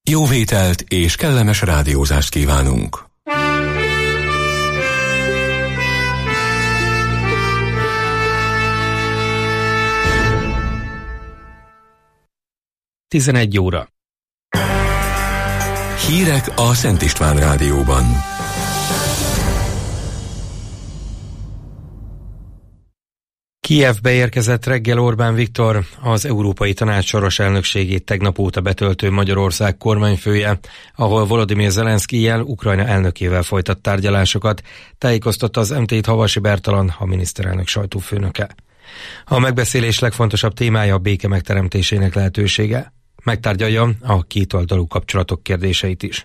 Jó vételt és kellemes rádiózást kívánunk! Tizenegy óra. Hírek a Szent István Rádióban. Kijevbe érkezett reggel Orbán Viktor, az Európai Tanács soros elnökségét tegnap óta betöltő Magyarország kormányfője, ahol Volodymyr Zelenszkijjel, Ukrajna elnökével folytat tárgyalásokat, tájékoztatta az MT-t Havasi Bertalan, a miniszterelnök sajtófőnöke. A megbeszélés legfontosabb témája a béke megteremtésének lehetősége. Megtárgyalja a kétoldalú kapcsolatok kérdéseit is.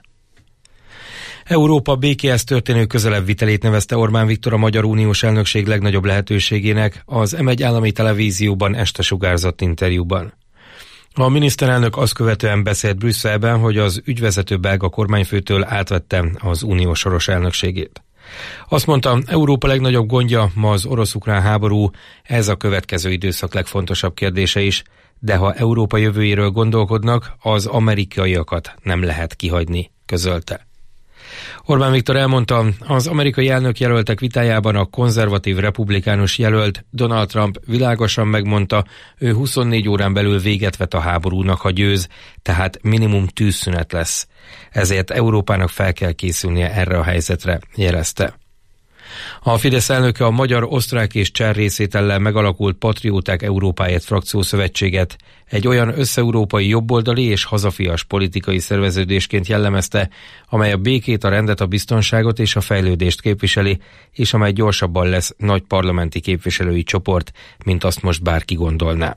Európa békéhez történő közelebb vitelét nevezte Orbán Viktor a Magyar Uniós Elnökség legnagyobb lehetőségének az M1 állami televízióban este sugárzott interjúban. A miniszterelnök azt követően beszélt Brüsszelben, hogy az ügyvezető belga kormányfőtől átvette az unió soros elnökségét. Azt mondta, Európa legnagyobb gondja ma az orosz-ukrán háború, ez a következő időszak legfontosabb kérdése is, de ha Európa jövőjéről gondolkodnak, az amerikaiakat nem lehet kihagyni, közölte. Orbán Viktor elmondta, az amerikai elnök jelöltek vitájában a konzervatív republikánus jelölt Donald Trump világosan megmondta, ő 24 órán belül véget vet a háborúnak, ha győz, tehát minimum tűzszünet lesz. Ezért Európának fel kell készülnie erre a helyzetre, jelezte. A Fidesz elnöke a magyar, osztrák és cseh részvétellel megalakult Patrióták Európáért frakciószövetséget egy olyan összeurópai jobboldali és hazafias politikai szerveződésként jellemezte, amely a békét, a rendet, a biztonságot és a fejlődést képviseli, és amely gyorsabban lesz nagy parlamenti képviselői csoport, mint azt most bárki gondolná.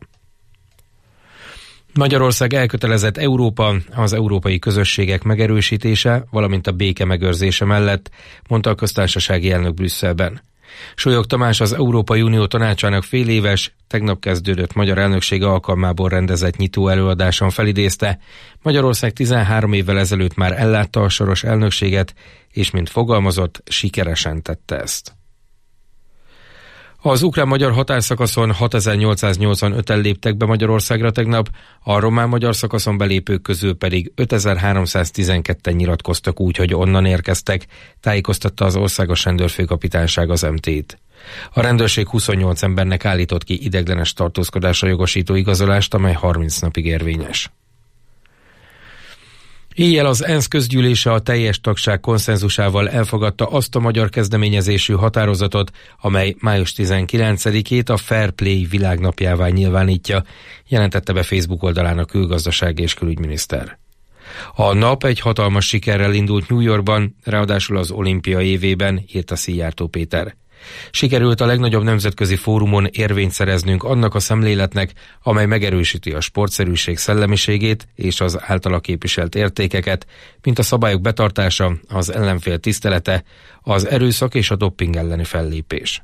Magyarország elkötelezett Európa, az európai közösségek megerősítése, valamint a béke megőrzése mellett, mondta a köztársasági elnök Brüsszelben. Sólyog Tamás az Európai Unió Tanácsának féléves, tegnap kezdődött magyar elnöksége alkalmából rendezett nyitó előadáson felidézte, Magyarország 13 évvel ezelőtt már ellátta a soros elnökséget, és mint fogalmazott, sikeresen tette ezt. Az ukrán-magyar határszakaszon 6885-en léptek be Magyarországra tegnap, a román-magyar szakaszon belépők közül pedig 5312-en nyilatkoztak úgy, hogy onnan érkeztek, tájékoztatta az országos rendőrfőkapitányság az MT-t. A rendőrség 28 embernek állított ki ideiglenes tartózkodásra jogosító igazolást, amely 30 napig érvényes. Éjjel az ENSZ közgyűlése a teljes tagság konszenzusával elfogadta azt a magyar kezdeményezésű határozatot, amely május 19-ét a Fair Play világnapjává nyilvánítja, jelentette be Facebook oldalán a külgazdasági és külügyminiszter. A nap egy hatalmas sikerrel indult New Yorkban, ráadásul az olimpia évében, írta Szijjártó Péter. Sikerült a legnagyobb nemzetközi fórumon érvényt szereznünk annak a szemléletnek, amely megerősíti a sportszerűség szellemiségét és az általa képviselt értékeket, mint a szabályok betartása, az ellenfél tisztelete, az erőszak és a dopping elleni fellépés.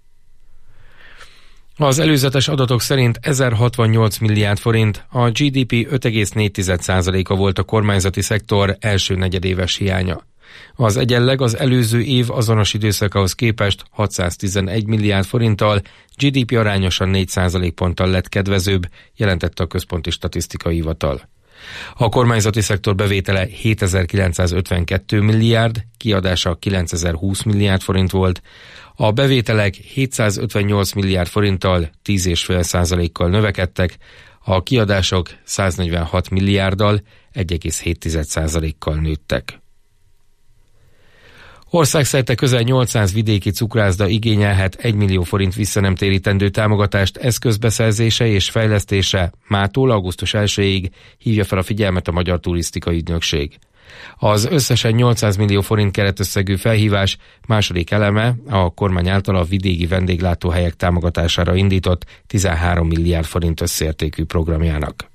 Az előzetes adatok szerint 1068 milliárd forint, a GDP 5,4%-a volt a kormányzati szektor első negyedéves hiánya. Az egyenleg az előző év azonos időszakához képest 611 milliárd forinttal, GDP arányosan 4% ponttal lett kedvezőbb, jelentette a Központi Statisztikai Hivatal. A kormányzati szektor bevétele 7952 milliárd, kiadása 9020 milliárd forint volt, a bevételek 758 milliárd forinttal 10,5%-kal növekedtek, a kiadások 146 milliárddal 1,7%-kal nőttek. Országszerte közel 800 vidéki cukrászda igényelhet 1 millió forint visszanemtérítendő támogatást eszközbeszerzése és fejlesztése mától augusztus 1-ig, hívja fel a figyelmet a Magyar Turisztikai Ügynökség. Az összesen 800 millió forint keretösszegű felhívás második eleme a kormány által a vidéki vendéglátóhelyek támogatására indított 13 milliárd forint összértékű programjának.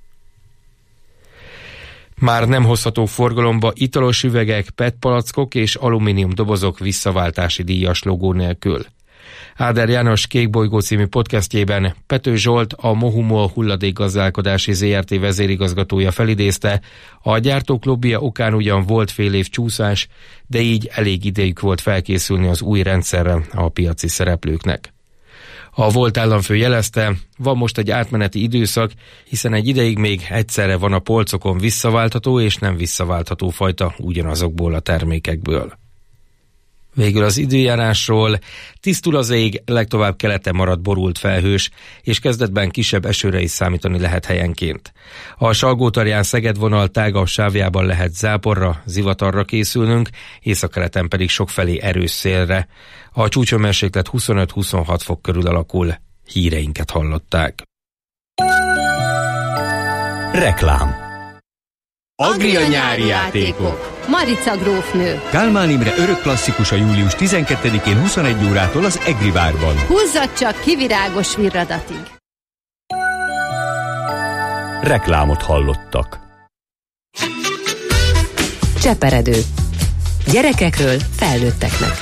Már nem hozható forgalomba italos üvegek, PET palackok és alumínium dobozok visszaváltási díjas logó nélkül. Áder János Kékbolygó című podcastjében Pető Zsolt, a Mohumol hulladékgazdálkodási ZRT vezérigazgatója felidézte, a gyártók lobbija okán ugyan volt fél év csúszás, de így elég idejük volt felkészülni az új rendszerre a piaci szereplőknek. A volt államfő jelezte, van most egy átmeneti időszak, hiszen egy ideig még egyszerre van a polcokon visszaváltható és nem visszaváltható fajta ugyanazokból a termékekből. Végül az időjárásról: tisztul az ég, legtovább keleten marad borult felhős, és kezdetben kisebb esőre is számítani lehet helyenként. A Salgótarján-Szeged vonal tágabb sávjában lehet záporra, zivatarra készülnünk, északkeleten pedig sokfelé erős szélre. A csúcshőmérséklet 25-26 fok körül alakul. Híreinket hallották. Reklám. Agria nyári játékok. Marica grófnő. Kálmán Imre örök klasszikusa július 12-én 21 órától az Egri bárban. Húzzad csak kivirágos virradatig. Reklámot hallottak. Cseperedő. Gyerekekről felnőtteknek.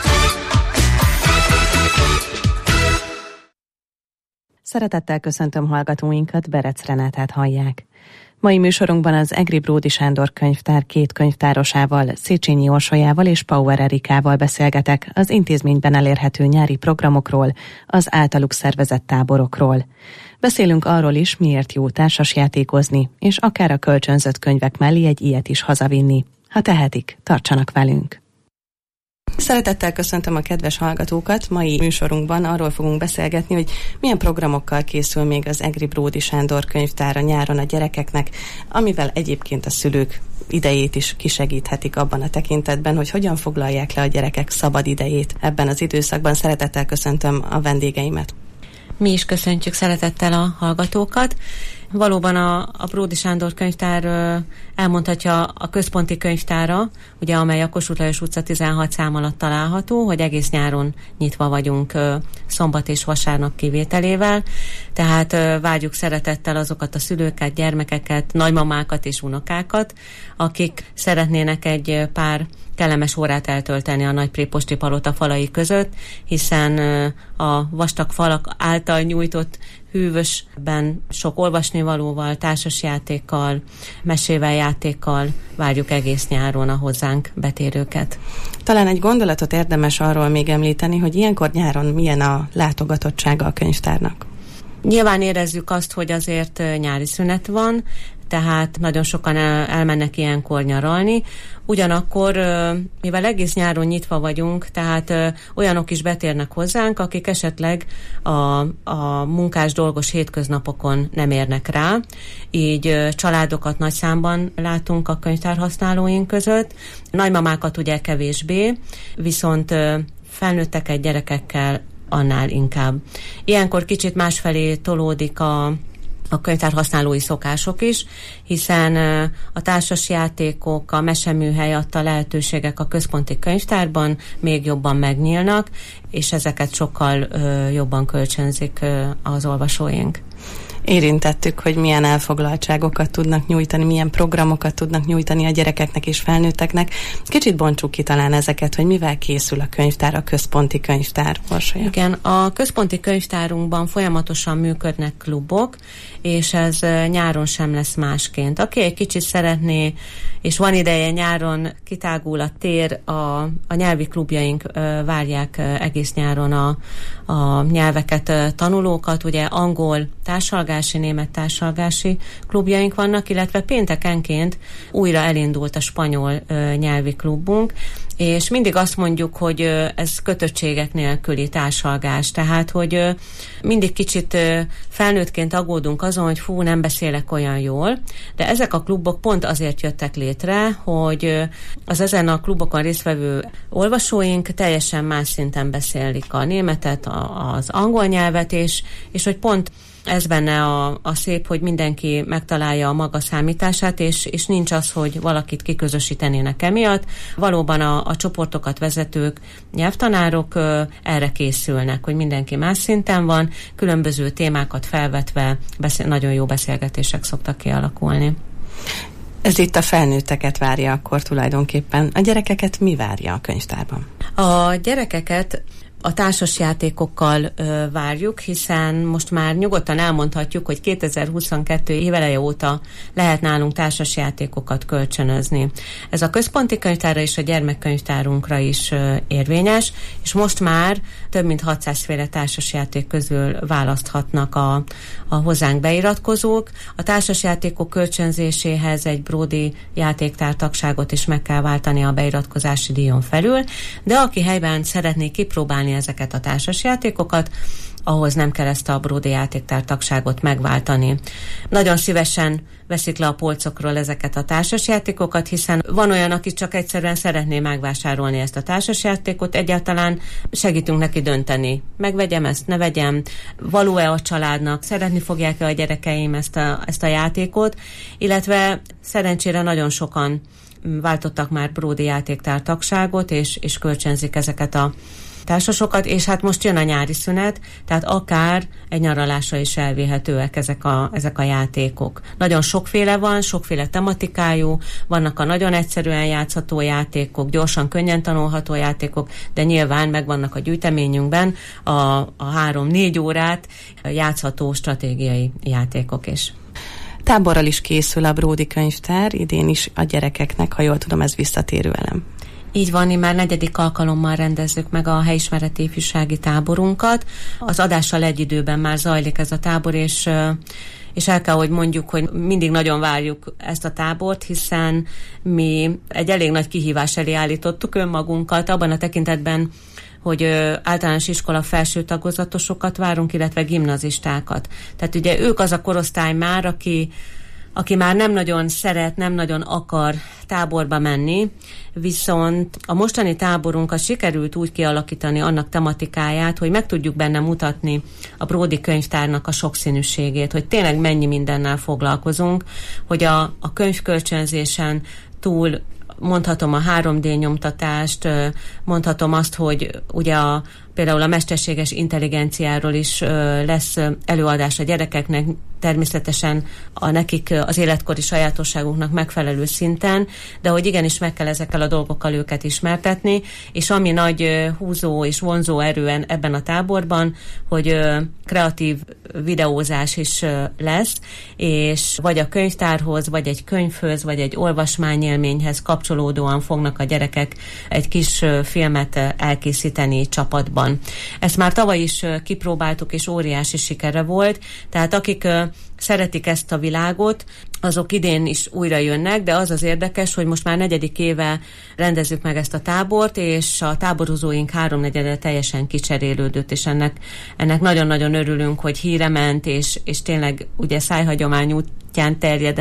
Szeretettel köszöntöm hallgatóinkat, Berec Renátát hallják. Mai műsorunkban az Egri Bródi Sándor könyvtár két könyvtárosával, Széchenyi Orsolyával és Pauer Erikával beszélgetek az intézményben elérhető nyári programokról, az általuk szervezett táborokról. Beszélünk arról is, miért jó társasjátékozni, és akár a kölcsönzött könyvek mellé egy ilyet is hazavinni. Ha tehetik, tartsanak velünk! Szeretettel köszöntöm a kedves hallgatókat. Mai műsorunkban arról fogunk beszélgetni, hogy milyen programokkal készül még az Egri Bródi Sándor könyvtára nyáron a gyerekeknek, amivel egyébként a szülők idejét is kisegíthetik abban a tekintetben, hogy hogyan foglalják le a gyerekek szabad idejét ebben az időszakban. Szeretettel köszöntöm a vendégeimet. Mi is köszöntjük szeretettel a hallgatókat. Valóban a Bródi Sándor könyvtár elmondhatja a központi könyvtára, ugye, amely a Kossuth Lajos utca 16 szám alatt található, hogy egész nyáron nyitva vagyunk szombat és vasárnap kivételével, tehát várjuk szeretettel azokat a szülőket, gyermekeket, nagymamákat és unokákat, akik szeretnének egy pár kellemes órát eltölteni a Nagy Préposti Palota falai között, hiszen a vastag falak által nyújtott hűvösben sok olvasnivalóval, társasjátékkal, mesével, játékkal várjuk egész nyáron a hozzánk betérőket. Talán egy gondolatot érdemes arról még említeni, hogy ilyenkor nyáron milyen a látogatottsága a könyvtárnak. Nyilván érezzük azt, hogy azért nyári szünet van, tehát nagyon sokan elmennek ilyenkor nyaralni. Ugyanakkor, mivel egész nyáron nyitva vagyunk, tehát olyanok is betérnek hozzánk, akik esetleg a munkás dolgos hétköznapokon nem érnek rá. Így családokat nagy számban látunk a könyvtár használóink között. Nagymamákat ugye kevésbé, viszont felnőtteket gyerekekkel annál inkább. Ilyenkor kicsit másfelé tolódik a könyvtár használói szokások is, hiszen a társasjátékok, a meseműhely adta lehetőségek a központi könyvtárban még jobban megnyílnak, és ezeket sokkal jobban kölcsönzik az olvasóink. Érintettük, hogy milyen elfoglaltságokat tudnak nyújtani, milyen programokat tudnak nyújtani a gyerekeknek és felnőtteknek. Kicsit bontsuk ki talán ezeket, hogy mivel készül a könyvtár, a központi könyvtár. Orsolya. Igen, a központi könyvtárunkban folyamatosan működnek klubok, és ez nyáron sem lesz másként. Aki egy kicsit szeretné, és van ideje nyáron, kitágul a tér, a nyelvi klubjaink várják egész nyáron a nyelveket, tanulókat, ugye angol társalgási, német társalgási klubjaink vannak, illetve péntekenként újra elindult a spanyol nyelvi klubunk, és mindig azt mondjuk, hogy ez kötöttségek nélküli társalgás, tehát, hogy mindig kicsit felnőttként aggódunk azon, hogy nem beszélek olyan jól, de ezek a klubok pont azért jöttek létre, hogy az ezen a klubokon résztvevő olvasóink teljesen más szinten beszélik a németet, az angol nyelvet, és hogy pont ez benne a szép, hogy mindenki megtalálja a maga számítását, és nincs az, hogy valakit kiközösítenének emiatt. Valóban a csoportokat vezetők, nyelvtanárok erre készülnek, hogy mindenki más szinten van, különböző témákat felvetve nagyon jó beszélgetések szoktak kialakulni. Ez itt a felnőtteket várja akkor tulajdonképpen. A gyerekeket mi várja a könyvtárban? A gyerekeket a társasjátékokkal várjuk, hiszen most már nyugodtan elmondhatjuk, hogy 2022 éveleje óta lehet nálunk társasjátékokat kölcsönözni. Ez a központi könyvtárra és a gyermekkönyvtárunkra is érvényes, és most már több mint 600 féle társasjáték közül választhatnak a hozzánk beiratkozók. A társasjátékok kölcsönzéséhez egy Bródi játéktártagságot is meg kell váltani a beiratkozási díjon felül, de aki helyben szeretné kipróbálni ezeket a társasjátékokat, ahhoz nem kell ezt a Bródi játéktártagságot megváltani. Nagyon szívesen veszik le a polcokról ezeket a társasjátékokat, hiszen van olyan, aki csak egyszerűen szeretné megvásárolni ezt a társasjátékot, egyáltalán segítünk neki dönteni. Megvegyem ezt, ne vegyem, való-e a családnak, szeretni fogják-e a gyerekeim ezt a játékot, illetve szerencsére nagyon sokan váltottak már Bródi játéktártagságot, és kölcsönzik ezeket a társasokat, és hát most jön a nyári szünet, tehát akár egy nyaralásra is elvihetőek ezek a játékok. Nagyon sokféle van, sokféle tematikájú, vannak a nagyon egyszerűen játszható játékok, gyorsan, könnyen tanulható játékok, de nyilván megvannak a gyűjteményünkben a 3-4 órát játszható stratégiai játékok is. Táborral is készül a Bródi könyvtár, idén is a gyerekeknek, ha jól tudom, ez visszatérő elem. Így van, már 4. alkalommal rendezzük meg a helyismereti ifjúsági táborunkat. Az adással egy időben már zajlik ez a tábor, és el kell, hogy mondjuk, hogy mindig nagyon várjuk ezt a tábort, hiszen mi egy elég nagy kihívás elé állítottuk önmagunkat, abban a tekintetben, hogy általános iskola felső tagozatosokat várunk, illetve gimnazistákat. Tehát ugye ők az a korosztály már, aki már nem nagyon szeret, nem nagyon akar táborba menni, viszont a mostani táborunkat sikerült úgy kialakítani annak tematikáját, hogy meg tudjuk benne mutatni a Bródi könyvtárnak a sokszínűségét, hogy tényleg mennyi mindennel foglalkozunk, hogy a könyvkölcsönzésen túl mondhatom a 3D nyomtatást, mondhatom azt, hogy ugye például a mesterséges intelligenciáról is lesz előadás a gyerekeknek, természetesen nekik az életkori sajátosságuknak megfelelő szinten, de hogy igenis meg kell ezekkel a dolgokkal őket ismertetni, és ami nagy húzó és vonzó erően ebben a táborban, hogy kreatív videózás is lesz, és vagy a könyvtárhoz, vagy egy könyvhöz, vagy egy olvasmányélményhez kapcsolódóan fognak a gyerekek egy kis filmet elkészíteni csapatban. Ezt már tavaly is kipróbáltuk, és óriási sikere volt, tehát akik szeretik ezt a világot, azok idén is újra jönnek, de az érdekes, hogy most már 4. éve rendezzük meg ezt a tábort, és a táborozóink 3/4 teljesen kicserélődött, és ennek nagyon-nagyon örülünk, hogy híre ment, és tényleg ugye szájhagyomány útján terjed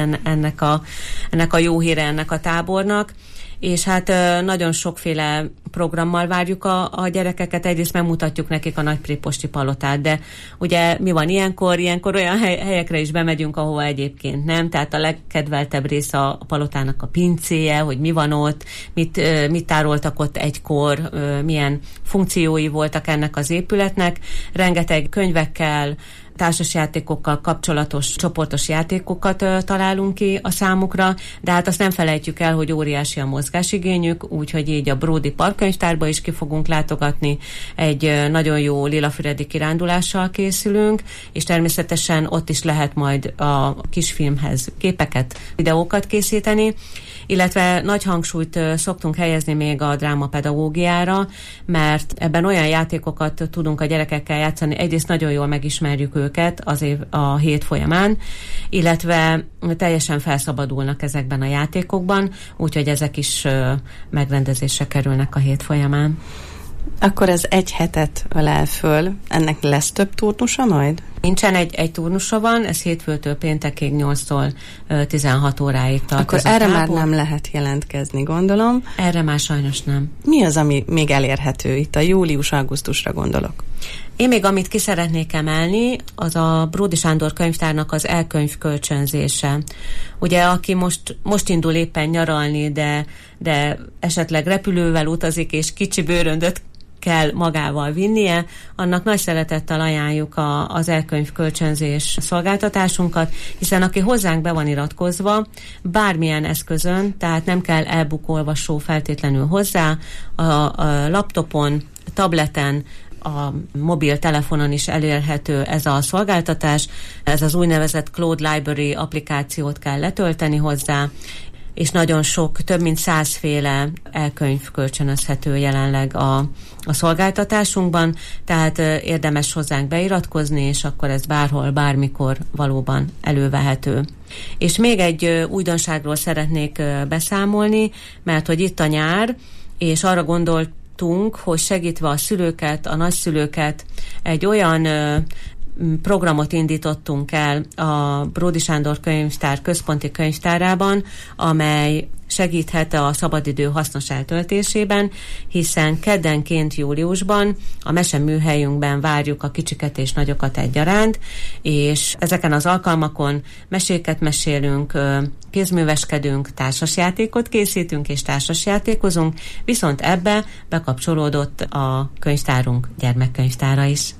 ennek a jó híre ennek a tábornak. És hát nagyon sokféle programmal várjuk a gyerekeket, egyrészt megmutatjuk nekik a Nagypréposti palotát, de ugye mi van ilyenkor olyan helyekre is bemegyünk, ahova egyébként nem, tehát a legkedveltebb része a palotának a pincéje, hogy mi van ott, mit tároltak ott egykor, milyen funkciói voltak ennek az épületnek, rengeteg könyvekkel, társasjátékokkal kapcsolatos csoportos játékokat találunk ki a számukra, de hát azt nem felejtjük el, hogy óriási a mozgásigényük, úgyhogy így a Bródi Parkkönyvtárba is ki fogunk látogatni, egy nagyon jó lilafüredi kirándulással készülünk, és természetesen ott is lehet majd a kisfilmhez képeket, videókat készíteni, illetve nagy hangsúlyt szoktunk helyezni még a drámapedagógiára, mert ebben olyan játékokat tudunk a gyerekekkel játszani, egyrészt nagyon jól megismerjük őket a hét folyamán, illetve teljesen felszabadulnak ezekben a játékokban, úgyhogy ezek is megrendezésre kerülnek a hét folyamán. Akkor ez egy hetet ölel föl. Ennek lesz több turnusa majd? Nincsen, egy turnusa van, ez hétfőtől péntekig 8-tól 16 óráig tart. Akkor erre már nem lehet jelentkezni, gondolom. Erre már sajnos nem. Mi az, ami még elérhető? Itt a július-augusztusra gondolok. Én még amit ki szeretnék emelni, az a Bródi Sándor könyvtárnak az elkönyv kölcsönzése. Ugye, aki most indul éppen nyaralni, de esetleg repülővel utazik, és kicsi bőröndöt kell magával vinnie, annak nagy szeretettel ajánljuk az elkönyv kölcsönzés szolgáltatásunkat, hiszen aki hozzánk be van iratkozva, bármilyen eszközön, tehát nem kell e-book olvasó feltétlenül hozzá, a laptopon, tableten, a mobiltelefonon is elérhető ez a szolgáltatás. Ez az úgynevezett Cloud Library applikációt kell letölteni hozzá, és nagyon sok, több mint 100 féle e-könyv kölcsönözhető jelenleg a szolgáltatásunkban, tehát érdemes hozzánk beiratkozni, és akkor ez bárhol, bármikor valóban elővehető. És még egy újdonságról szeretnék beszámolni, mert hogy itt a nyár, és arra gondoltunk, hogy segítve a szülőket, a nagyszülőket, egy olyan programot indítottunk el a Bródy Sándor Könyvtár központi könyvtárában, amely segíthet a szabadidő hasznos eltöltésében, hiszen keddenként júliusban a meseműhelyünkben várjuk a kicsiket és nagyokat egyaránt, és ezeken az alkalmakon meséket mesélünk, kézműveskedünk, társasjátékot készítünk és társasjátékozunk, viszont ebbe bekapcsolódott a könyvtárunk gyermekkönyvtára is.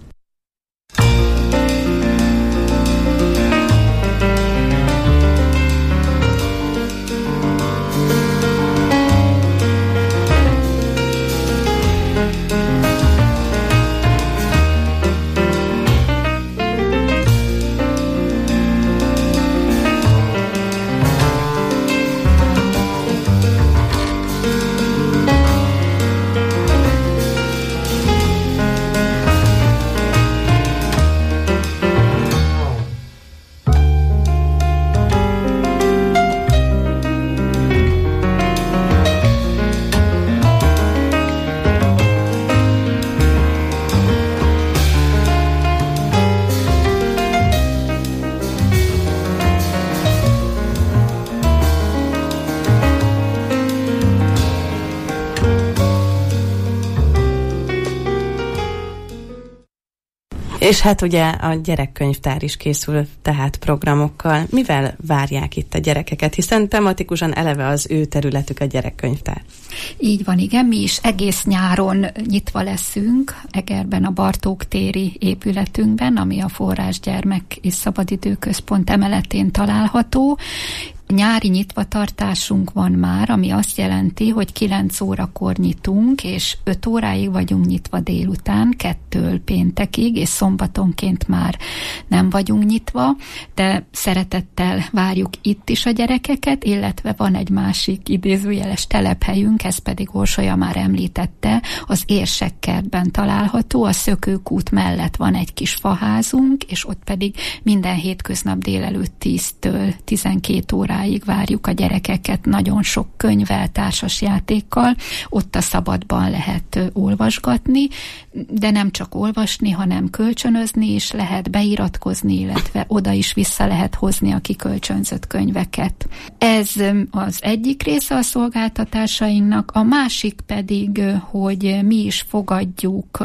És hát ugye a gyerekkönyvtár is készül tehát programokkal. Mivel várják itt a gyerekeket, hiszen tematikusan eleve az ő területük a gyerekkönyvtár? Így van, igen, mi is egész nyáron nyitva leszünk Egerben a Bartók téri épületünkben, ami a Forrás Gyermek és Szabadidőközpont emeletén található. Nyári nyitvatartásunk van már, ami azt jelenti, hogy 9 órakor nyitunk, és 5 óráig vagyunk nyitva délután, 2-től péntekig, és szombatonként már nem vagyunk nyitva, de szeretettel várjuk itt is a gyerekeket, illetve van egy másik idézőjeles telephelyünk, ez pedig Orsolya már említette, az Érsekkertben található, a Szökőkút mellett van egy kis faházunk, és ott pedig minden hétköznap délelőtt 10-től 12 óráig várjuk a gyerekeket nagyon sok könyvvel, társasjátékkal. Ott a szabadban lehet olvasgatni, de nem csak olvasni, hanem kölcsönözni is lehet, beiratkozni, illetve oda is vissza lehet hozni a kikölcsönzött könyveket. Ez az egyik része a szolgáltatásainknak, a másik pedig, hogy mi is fogadjuk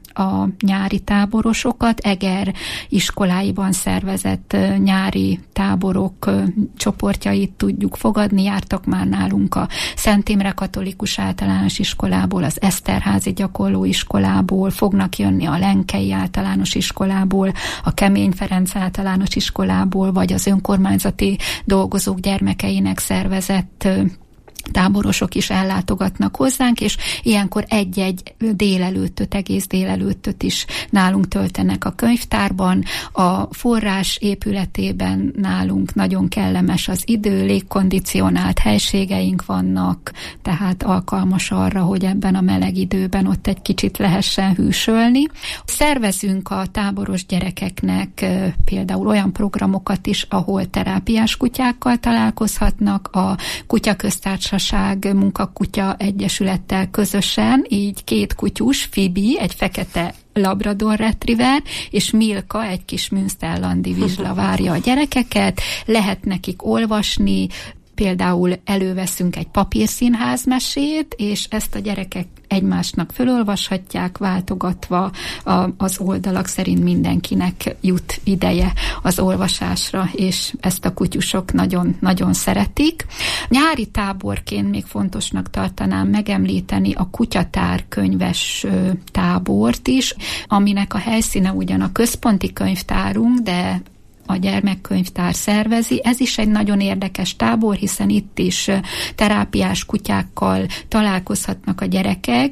a nyári táborosokat, Eger iskoláiban szervezett nyári táborok csoportjait tudjuk fogadni, jártak már nálunk a Szent Imre Katolikus Általános Iskolából, az Eszterházi Gyakorlóiskolából, fognak jönni a Lenkei Általános Iskolából, a Kemény Ferenc Általános Iskolából, vagy az önkormányzati dolgozók gyermekeinek szervezett táborosok is ellátogatnak hozzánk, és ilyenkor egy-egy délelőttöt, egész délelőttöt is nálunk töltenek a könyvtárban. A forrás épületében nálunk nagyon kellemes az idő, légkondicionált helységeink vannak, tehát alkalmas arra, hogy ebben a meleg időben ott egy kicsit lehessen hűsölni. Szervezünk a táboros gyerekeknek például olyan programokat is, ahol terápiás kutyákkal találkozhatnak, a Kutyaköztársaság Munkakutya Egyesülettel közösen, így 2 kutyus, Fibi, egy fekete Labrador Retriever, és Milka, egy kis münsterlandi vizsla várja a gyerekeket, lehet nekik olvasni, például előveszünk egy papírszínházmesét, és ezt a gyerekek egymásnak fölolvashatják, váltogatva az oldalak szerint mindenkinek jut ideje az olvasásra, és ezt a kutyusok nagyon-nagyon szeretik. Nyári táborként még fontosnak tartanám megemlíteni a Kutyatár könyves tábort is, aminek a helyszíne ugyan a központi könyvtárunk, de a gyermekkönyvtár szervezi. Ez is egy nagyon érdekes tábor, hiszen itt is terápiás kutyákkal találkozhatnak a gyerekek.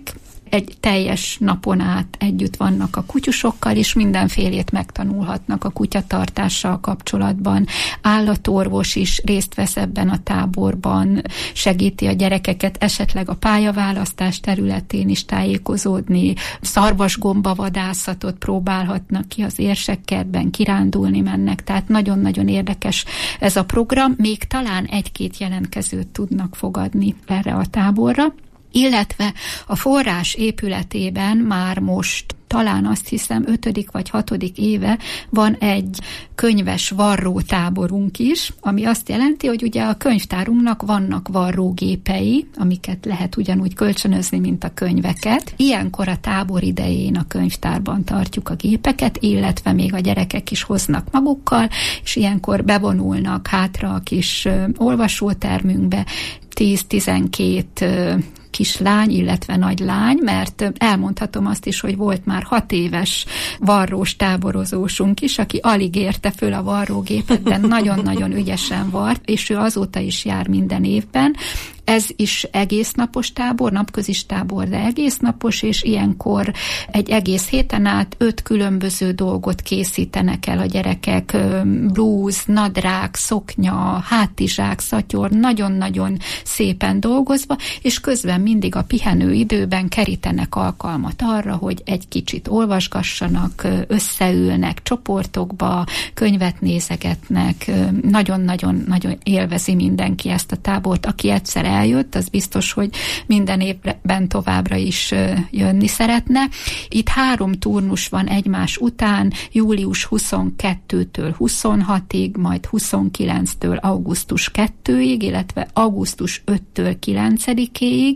egy teljes napon át együtt vannak a kutyusokkal, és mindenfélét megtanulhatnak a kutyatartással kapcsolatban. Állatorvos is részt vesz ebben a táborban, segíti a gyerekeket esetleg a pályaválasztás területén is tájékozódni, szarvasgomba vadászatot próbálhatnak ki az érsekkertben, kirándulni mennek, tehát nagyon-nagyon érdekes ez a program, még talán 1-2 jelentkezőt tudnak fogadni erre a táborra, illetve a forrás épületében már most talán azt hiszem 5. vagy 6. éve van egy könyves varrótáborunk is, ami azt jelenti, hogy ugye a könyvtárunknak vannak varrógépei, amiket lehet ugyanúgy kölcsönözni, mint a könyveket. Ilyenkor a tábor idején a könyvtárban tartjuk a gépeket, illetve még a gyerekek is hoznak magukkal, és ilyenkor bevonulnak hátra a kis olvasótermünkbe 10-12 kislány, illetve nagy lány, mert elmondhatom azt is, hogy volt már 6 éves varrós táborozósunk is, aki alig érte föl a varrógépet, de nagyon-nagyon ügyesen vart, és ő azóta is jár minden évben. Ez is egésznapos tábor, napközis tábor, de egésznapos, és ilyenkor egy egész héten át 5 különböző dolgot készítenek el a gyerekek, blúz, nadrág, szoknya, hátizsák, szatyor, nagyon-nagyon szépen dolgozva, és közben mindig a pihenő időben kerítenek alkalmat arra, hogy egy kicsit olvasgassanak, összeülnek csoportokba, könyvet nézegetnek, nagyon-nagyon élvezi mindenki ezt a tábort, aki egyszer eljött, az biztos, hogy minden évben továbbra is jönni szeretne. Itt 3 turnus van egymás után, július 22-től 26-ig, majd 29-től augusztus 2-ig, illetve augusztus 5-től 9-ig,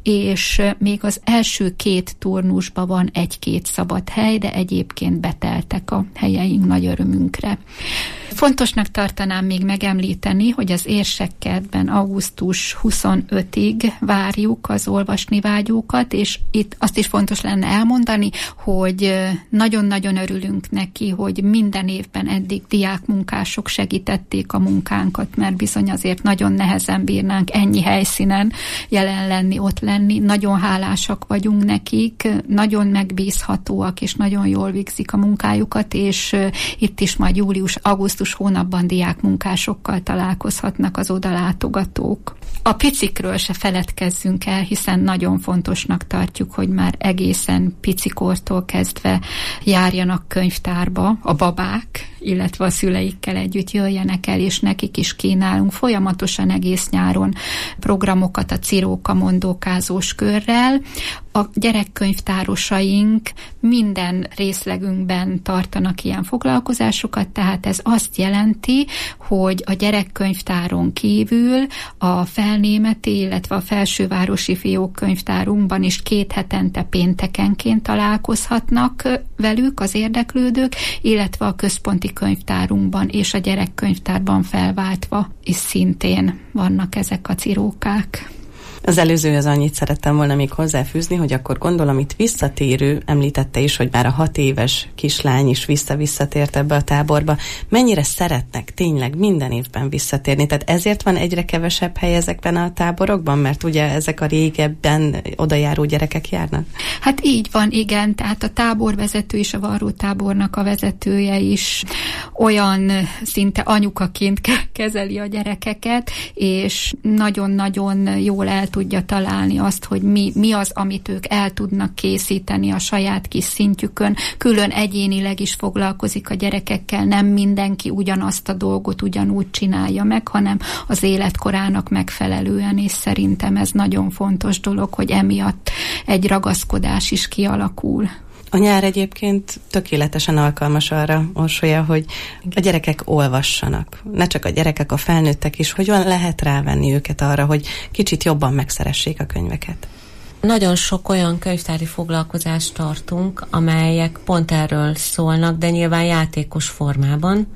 és még az első 2 turnusban van 1-2 szabad hely, de egyébként beteltek a helyeink nagy örömünkre. Fontosnak tartanám még megemlíteni, hogy az Érsekkertben augusztus 25-ig várjuk az olvasni vágyókat, és itt azt is fontos lenne elmondani, hogy nagyon-nagyon örülünk neki, hogy minden évben eddig diákmunkások segítették a munkánkat, mert bizony azért nagyon nehezen bírnánk ennyi helyszínen jelen lenni, ott lenni. Nagyon hálásak vagyunk nekik, nagyon megbízhatóak, és nagyon jól végzik a munkájukat, és itt is majd augusztus hónapban diákmunkásokkal találkozhatnak az odalátogatók. A picikről se feledkezzünk el, hiszen nagyon fontosnak tartjuk, hogy már egészen picikortól kezdve járjanak könyvtárba a babák, illetve a szüleikkel együtt jöjjenek el, és nekik is kínálunk folyamatosan egész nyáron programokat a Ciróka mondókázós körrel. A gyerekkönyvtárosaink minden részlegünkben tartanak ilyen foglalkozásokat, tehát ez azt jelenti, hogy a gyerekkönyvtáron kívül a felnémeti, illetve a felsővárosi fiókkönyvtárunkban is 2 hetente péntekenként találkozhatnak velük az érdeklődők, illetve a központi könyvtárunkban és a gyerekkönyvtárban felváltva is szintén vannak ezek a cirókák. Az előzőhöz annyit szerettem volna még hozzáfűzni, hogy akkor gondolom itt visszatérő, említette is, hogy már a 6 éves kislány is visszatért ebbe a táborba. Mennyire szeretnek tényleg minden évben visszatérni? Tehát ezért van egyre kevesebb hely ezekben a táborokban? Mert ugye ezek a régebben odajáró gyerekek járnak? Hát így van, igen. Tehát a táborvezető és a varrótábornak a vezetője is olyan szinte anyukaként kezeli a gyerekeket, és nagyon-nagyon jól el tudja találni azt, hogy mi az, amit ők el tudnak készíteni a saját kis szintjükön. Külön egyénileg is foglalkozik a gyerekekkel, nem mindenki ugyanazt a dolgot ugyanúgy csinálja meg, hanem az életkorának megfelelően, és szerintem ez nagyon fontos dolog, hogy emiatt egy ragaszkodás is kialakul. A nyár egyébként tökéletesen alkalmas arra, Orsolya, hogy a gyerekek olvassanak. Ne csak a gyerekek, a felnőttek is, hogy lehet rávenni őket arra, hogy kicsit jobban megszeressék a könyveket. Nagyon sok olyan könyvtári foglalkozást tartunk, amelyek pont erről szólnak, de nyilván játékos formában.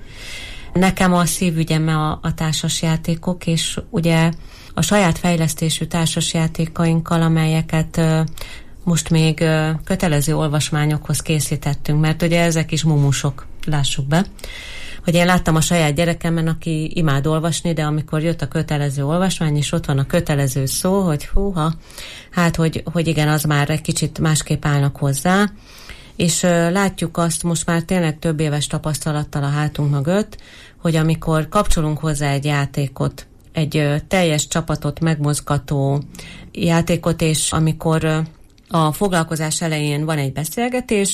Nekem a szívügyem a társasjátékok, és ugye a saját fejlesztésű társasjátékainkkal, amelyeket most még kötelező olvasmányokhoz készítettünk, mert ugye ezek is mumusok, lássuk be. hogy én láttam a saját gyerekemben, aki imád olvasni, de amikor jött a kötelező olvasmány, és ott van a kötelező szó, hogy húha, hát hogy igen, az már egy kicsit másképp állnak hozzá, és látjuk azt most már tényleg több éves tapasztalattal a hátunk mögött, hogy amikor kapcsolunk hozzá egy játékot, egy teljes csapatot megmozgató játékot, és amikor a foglalkozás elején van egy beszélgetés,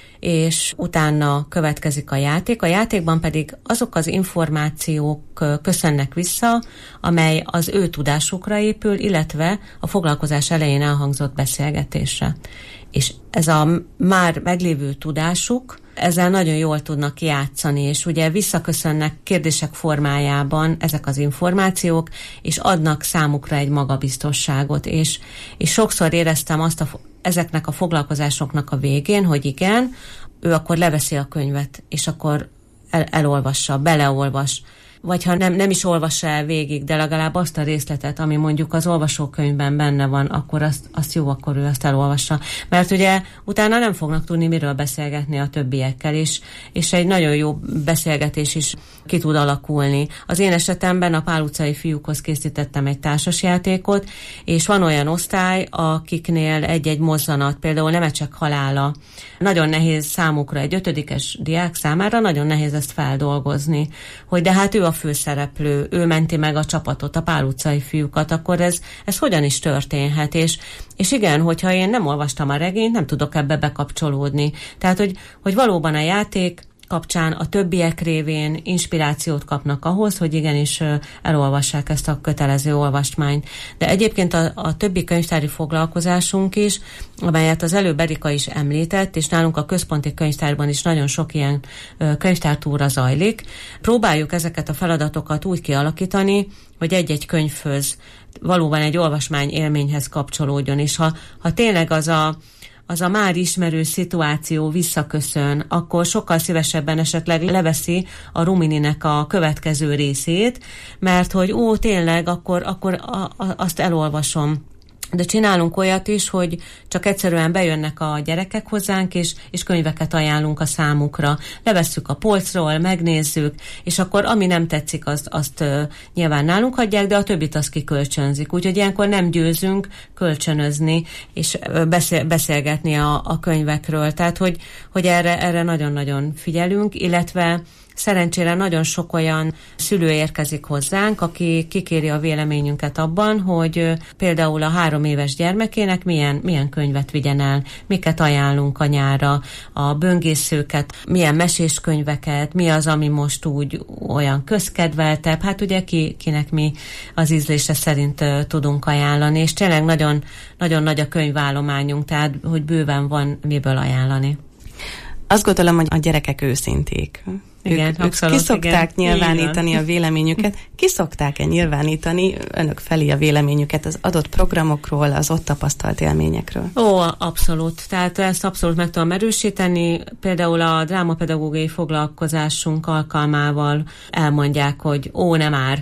és utána következik a játék. A játékban pedig azok az információk köszönnek vissza, amely az ő tudásukra épül, illetve a foglalkozás elején elhangzott beszélgetésre. És ez a már meglévő tudásuk, ezzel nagyon jól tudnak játszani, és ugye visszaköszönnek kérdések formájában ezek az információk, és adnak számukra egy magabiztosságot, és sokszor éreztem azt ezeknek a foglalkozásoknak a végén, hogy igen, ő akkor leveszi a könyvet, és akkor elolvassa, beleolvas, vagy ha nem is olvassa el végig, de legalább azt a részletet, ami mondjuk az olvasókönyvben benne van, akkor azt jó, akkor ő azt elolvassa. Mert ugye utána nem fognak tudni, miről beszélgetni a többiekkel, és egy nagyon jó beszélgetés is ki tud alakulni. Az én esetemben a Pál utcai fiúkhoz készítettem egy társasjátékot, és van olyan osztály, akiknél egy-egy mozzanat, például Nemecsek halála, nagyon nehéz számukra, egy 5-es diák számára nagyon nehéz ezt feldolgozni, hogy de hát ő a főszereplő, ő menti meg a csapatot, a Pál utcai fiúkat, akkor ez hogyan is történhet? És igen, hogyha én nem olvastam a regényt, nem tudok ebbe bekapcsolódni. Tehát, hogy valóban a játék kapcsán a többiek révén inspirációt kapnak ahhoz, hogy igenis elolvassák ezt a kötelező olvasmányt. De egyébként a többi könyvtári foglalkozásunk is, amelyet az előbb Erika is említett, és nálunk a központi könyvtárban is nagyon sok ilyen könyvtártúra zajlik. Próbáljuk ezeket a feladatokat úgy kialakítani, hogy egy-egy könyvhöz valóban egy olvasmány élményhez kapcsolódjon, és ha tényleg az a már ismerő szituáció visszaköszön, akkor sokkal szívesebben esetleg leveszi a Rumininek a következő részét, mert hogy tényleg, akkor azt elolvasom. De csinálunk olyat is, hogy csak egyszerűen bejönnek a gyerekek hozzánk, és könyveket ajánlunk a számukra. Levesszük a polcról, megnézzük, és akkor ami nem tetszik, azt nyilván nálunk hagyják, de a többit azt kikölcsönzik. Úgyhogy ilyenkor nem győzünk kölcsönözni, és beszélgetni a könyvekről. Tehát, hogy erre nagyon-nagyon figyelünk, illetve szerencsére nagyon sok olyan szülő érkezik hozzánk, aki kikéri a véleményünket abban, hogy például a 3 éves gyermekének milyen könyvet vigyen el, miket ajánlunk a nyárra, a böngészőket, milyen meséskönyveket, mi az, ami most úgy olyan közkedveltebb, hát ugye kinek mi az ízlése szerint tudunk ajánlani, és tényleg nagyon, nagyon nagy a könyvállományunk, tehát hogy bőven van miből ajánlani. Azt gondolom, hogy a gyerekek őszinték. Igen, ők kiszokták nyilvánítani a véleményüket. Kiszokták-e nyilvánítani önök felé a véleményüket az adott programokról, az ott tapasztalt élményekről? Abszolút. Tehát ezt abszolút meg tudom erősíteni. Például a drámapedagógiai foglalkozásunk alkalmával elmondják, hogy nem már.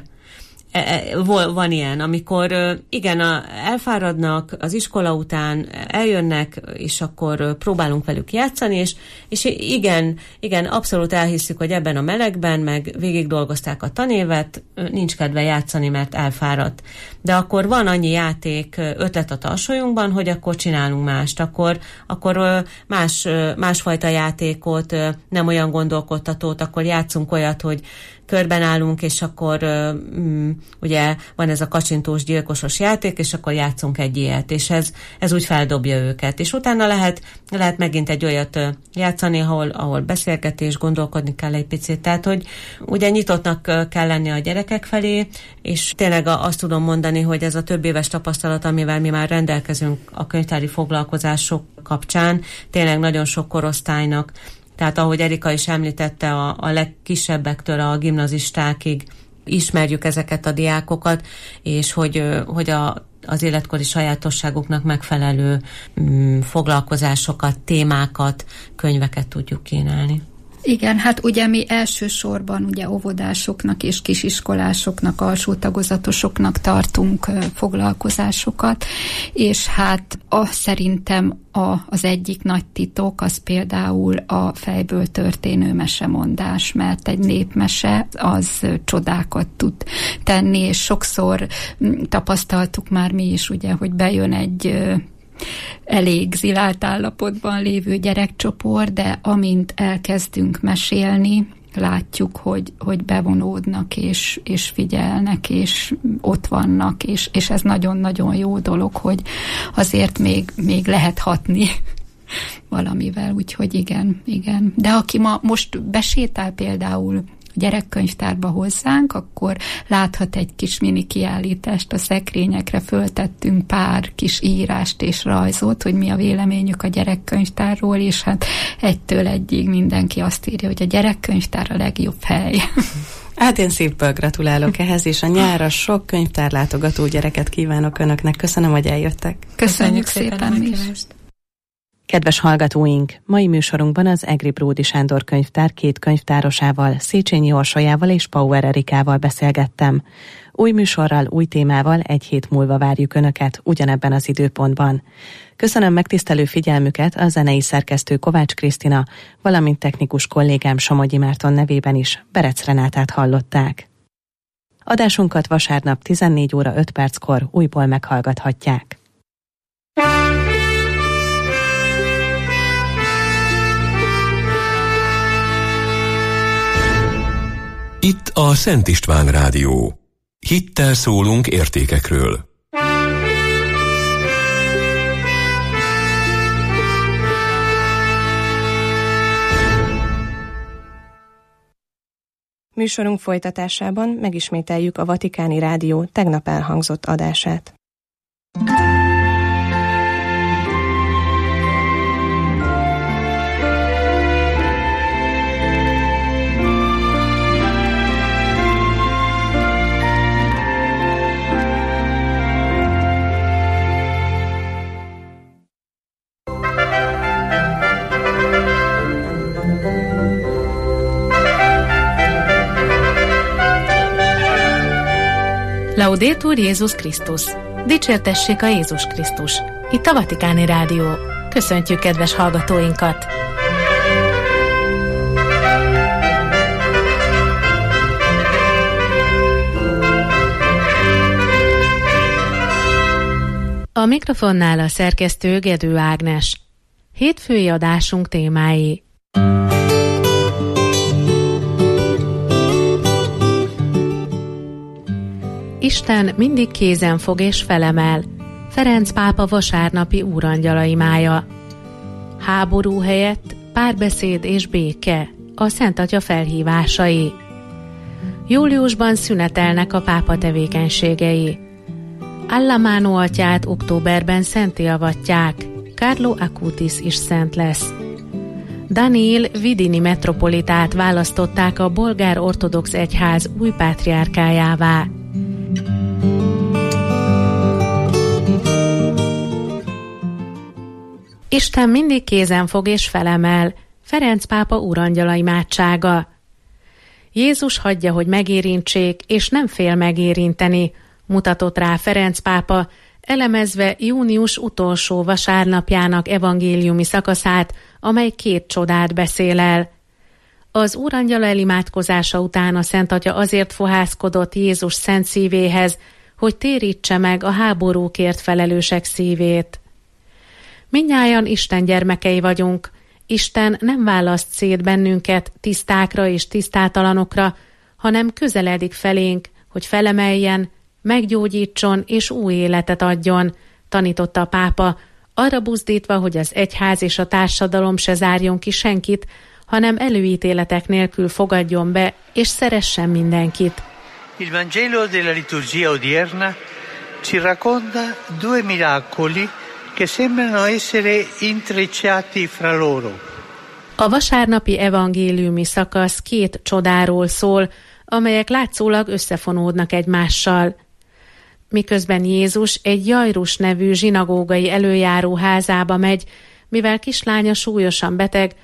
Van ilyen, amikor igen, elfáradnak az iskola után, eljönnek, és akkor próbálunk velük játszani, és igen, abszolút elhisszük, hogy ebben a melegben, meg végig dolgozták a tanévet, nincs kedve játszani, mert elfáradt. De akkor van annyi játék ötlet a tarsolyunkban, hogy akkor csinálunk mást, akkor másfajta játékot, nem olyan gondolkodtatót, akkor játszunk olyat, hogy körben állunk, és akkor ugye van ez a kacsintós gyilkosos játék, és akkor játszunk egy ilyet, és ez úgy feldobja őket. És utána lehet megint egy olyat játszani, ahol beszélgetés, gondolkodni kell egy picit. Tehát, hogy ugye nyitottnak kell lenni a gyerekek felé, és tényleg azt tudom mondani, hogy ez a több éves tapasztalat, amivel mi már rendelkezünk a könyvtári foglalkozások kapcsán, tényleg nagyon sok korosztálynak. Tehát ahogy Erika is említette, a legkisebbektől a gimnazistákig ismerjük ezeket a diákokat, és hogy az életkori sajátosságoknak megfelelő foglalkozásokat, témákat, könyveket tudjuk kínálni. Igen, hát ugye mi elsősorban ugye óvodásoknak és kisiskolásoknak, alsó tagozatosoknak tartunk foglalkozásokat, és hát szerintem az egyik nagy titok az például a fejből történő mesemondás, mert egy népmese az csodákat tud tenni, és sokszor tapasztaltuk már mi is, ugye, hogy bejön egy elég zilált állapotban lévő gyerekcsoport, de amint elkezdünk mesélni, látjuk, hogy bevonódnak, és figyelnek, és ott vannak, és ez nagyon-nagyon jó dolog, hogy azért még lehet hatni valamivel, úgyhogy igen. De aki most besétál például gyerekkönyvtárba hozzánk, akkor láthat egy kis mini kiállítást, a szekrényekre föltettünk pár kis írást és rajzot, hogy mi a véleményük a gyerekkönyvtárról, és hát 1-től 1-ig mindenki azt írja, hogy a gyerekkönyvtár a legjobb hely. Hát én szívből gratulálok ehhez, és a nyárra sok könyvtárlátogató gyereket kívánok önöknek. Köszönöm, hogy eljöttek. Köszönjük szépen mi is. Kedves hallgatóink, mai műsorunkban az Egri Bródy Sándor könyvtár 2 könyvtárosával, Széchenyi Orsolyával és Pauer Erikával beszélgettem. Új műsorral, új témával 1 hét múlva várjuk Önöket ugyanebben az időpontban. Köszönöm megtisztelő figyelmüket a zenei szerkesztő Kovács Krisztina, valamint technikus kollégám Somogyi Márton nevében is, Berec Renátát hallották. Adásunkat vasárnap 14 óra 5 perckor újból meghallgathatják. Itt a Szent István Rádió. Hittel szólunk értékekről. Műsorunk folytatásában megismételjük a Vatikáni Rádió tegnap elhangzott adását. Laudetur Jézus Krisztus! Dicsértessék a Jézus Krisztus! Itt a Vatikáni Rádió. Köszöntjük kedves hallgatóinkat! A mikrofonnál a szerkesztő Gedő Ágnes. Hétfői adásunk témái. Isten mindig kézen fog és felemel. Ferenc pápa vasárnapi úrangyala imája. Háború helyett párbeszéd és béke, a Szent Atya felhívásai. Júliusban szünetelnek a pápa tevékenységei. Allamano atyát októberben szentté avatják, Carlo Acutis is szent lesz. Daniil Vidini metropolitát választották a bolgár ortodox egyház új pátriárkájává. Isten mindig kézen fog és felemel. Ferenc pápa úrangyala imádsága. Jézus hagyja, hogy megérintsék, és nem fél megérinteni, mutatott rá Ferenc pápa, elemezve június utolsó vasárnapjának evangéliumi szakaszát, amely 2 csodát beszél el. Az úrangyala elimádkozása után a Szent Atya azért fohászkodott Jézus szent szívéhez, hogy térítse meg a háborúkért felelősek szívét. Mindnyájan Isten gyermekei vagyunk. Isten nem választ szét bennünket tisztákra és tisztátalanokra, hanem közeledik felénk, hogy felemeljen, meggyógyítson és új életet adjon, tanította a pápa, arra buzdítva, hogy az egyház és a társadalom se zárjon ki senkit, hanem előítéletek nélkül fogadjon be és szeressen mindenkit. Il Vangelo della liturgia odierna ci racconta 2 miracoli che sembrano essere intrecciati fra loro. A vasárnapi evangéliumi szakasz 2 csodáról szól, amelyek látszólag összefonódnak egymással. Miközben Jézus egy Jairus nevű zsinagógai előjáró házába megy, mivel kislánya súlyosan beteg,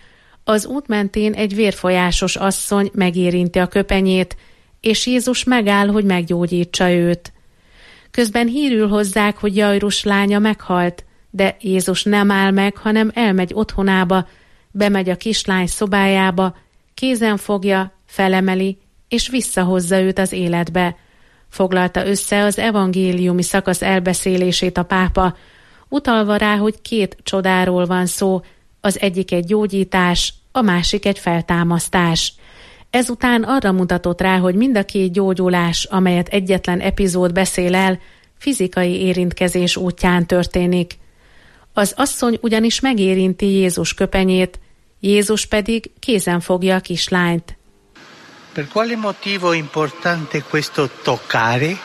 Az út mentén egy vérfolyásos asszony megérinti a köpenyét, és Jézus megáll, hogy meggyógyítsa őt. Közben hírül hozzák, hogy Jairus lánya meghalt, de Jézus nem áll meg, hanem elmegy otthonába, bemegy a kislány szobájába, kézen fogja, felemeli, és visszahozza őt az életbe. Foglalta össze az evangéliumi szakasz elbeszélését a pápa, utalva rá, hogy 2 csodáról van szó, az egyik egy gyógyítás, a másik egy feltámasztás. Ezután arra mutatott rá, hogy mind a 2 gyógyulás, amelyet egyetlen epizód beszél el, fizikai érintkezés útján történik. Az asszony ugyanis megérinti Jézus köpenyét, Jézus pedig kézen fogja a kislányt. Per quale motivo è importante questo toccare?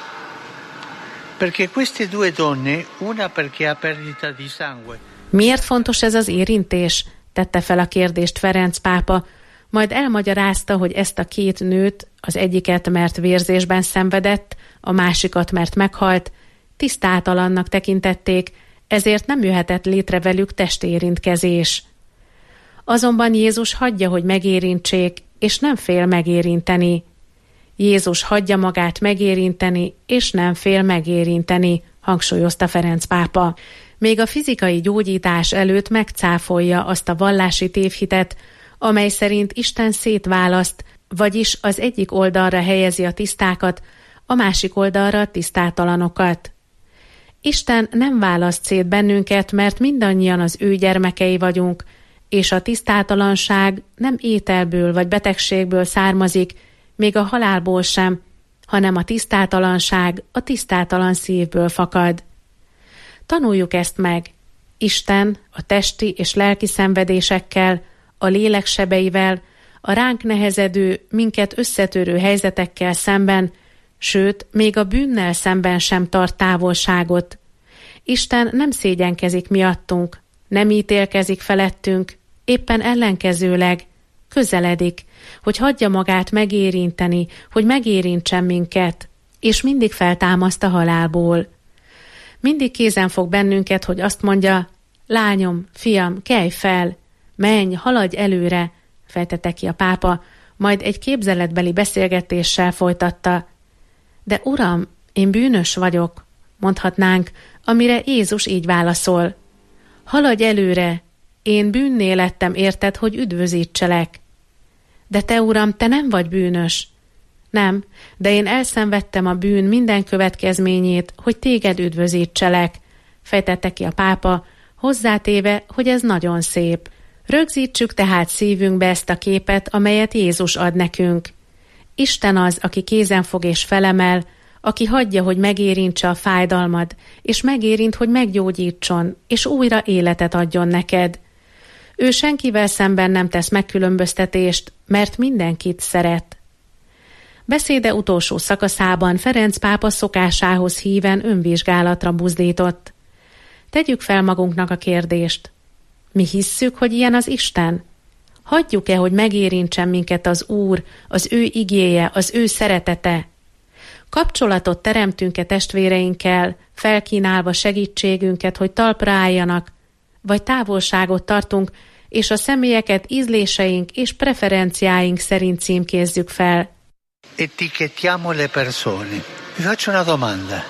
Perché queste 2 donne, una perché ha perdita di sangue. Miért fontos ez az érintés? Tette fel a kérdést Ferenc pápa, majd elmagyarázta, hogy ezt a 2 nőt, az egyiket mert vérzésben szenvedett, a másikat mert meghalt, tisztátalannak tekintették, ezért nem jöhetett létre velük testérintkezés. Azonban Jézus hagyja, hogy megérintsék, és nem fél megérinteni. Jézus hagyja magát megérinteni, és nem fél megérinteni, hangsúlyozta Ferenc pápa. Még a fizikai gyógyítás előtt megcáfolja azt a vallási tévhitet, amely szerint Isten szétválaszt, vagyis az egyik oldalra helyezi a tisztákat, a másik oldalra a tisztátalanokat. Isten nem választ szét bennünket, mert mindannyian az ő gyermekei vagyunk, és a tisztátalanság nem ételből vagy betegségből származik, még a halálból sem, hanem a tisztátalanság a tisztátalan szívből fakad. Tanuljuk ezt meg. Isten a testi és lelki szenvedésekkel, a lélek sebeivel, a ránk nehezedő, minket összetörő helyzetekkel szemben, sőt, még a bűnnel szemben sem tart távolságot. Isten nem szégyenkezik miattunk, nem ítélkezik felettünk, éppen ellenkezőleg közeledik, hogy hagyja magát megérinteni, hogy megérintsen minket, és mindig feltámaszt a halálból. Mindig kézen fog bennünket, hogy azt mondja, lányom, fiam, kelj fel, menj, haladj előre, fejtette ki a pápa, majd egy képzeletbeli beszélgetéssel folytatta. De uram, én bűnös vagyok, mondhatnánk, amire Jézus így válaszol. Haladj előre, én bűnné lettem érted, hogy üdvözítselek. De te, uram, te nem vagy bűnös. Nem, de én elszenvedtem a bűn minden következményét, hogy téged üdvözítselek, fejtette ki a pápa, hozzátéve, hogy ez nagyon szép. Rögzítsük tehát szívünkbe ezt a képet, amelyet Jézus ad nekünk. Isten az, aki kézen fog és felemel, aki hagyja, hogy megérintse a fájdalmad, és megérint, hogy meggyógyítson, és újra életet adjon neked. Ő senkivel szemben nem tesz megkülönböztetést, mert mindenkit szeret. Beszéde utolsó szakaszában Ferenc pápa szokásához híven önvizsgálatra buzdított. Tegyük fel magunknak a kérdést. Mi hisszük, hogy ilyen az Isten? Hagyjuk-e, hogy megérintsen minket az Úr, az ő igéje, az ő szeretete? Kapcsolatot teremtünk-e testvéreinkkel, felkínálva segítségünket, hogy talpra álljanak, vagy távolságot tartunk, és a személyeket ízléseink és preferenciáink szerint címkézzük fel? Etichettiamo le persone. Vi faccio una domanda.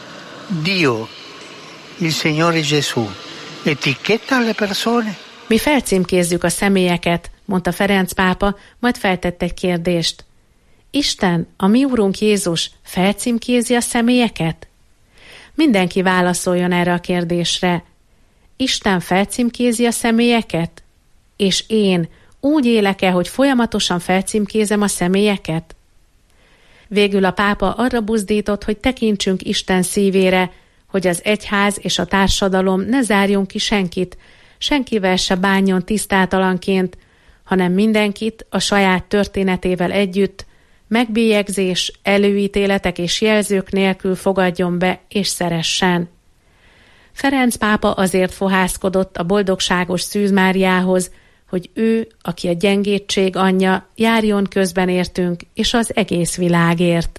Dio, il Signore Gesù, etichetta le persone? Mi felcímkézzük a személyeket, mondta Ferenc pápa, majd feltett egy kérdést. Isten, a mi Úrunk Jézus felcímkézi a személyeket? Mindenki válaszoljon erre a kérdésre. Isten felcímkézi a személyeket? És én úgy élek-e, hogy folyamatosan felcímkézem a személyeket? Végül a pápa arra buzdított, hogy tekintsünk Isten szívére, hogy az egyház és a társadalom ne zárjon ki senkit, senkivel se bánjon tisztátalanként, hanem mindenkit a saját történetével együtt, megbélyegzés, előítéletek és jelzők nélkül fogadjon be és szeressen. Ferenc pápa azért fohászkodott a boldogságos Szűz Máriához, hogy ő, aki a gyengétség anyja, járjon közben értünk, és az egész világért.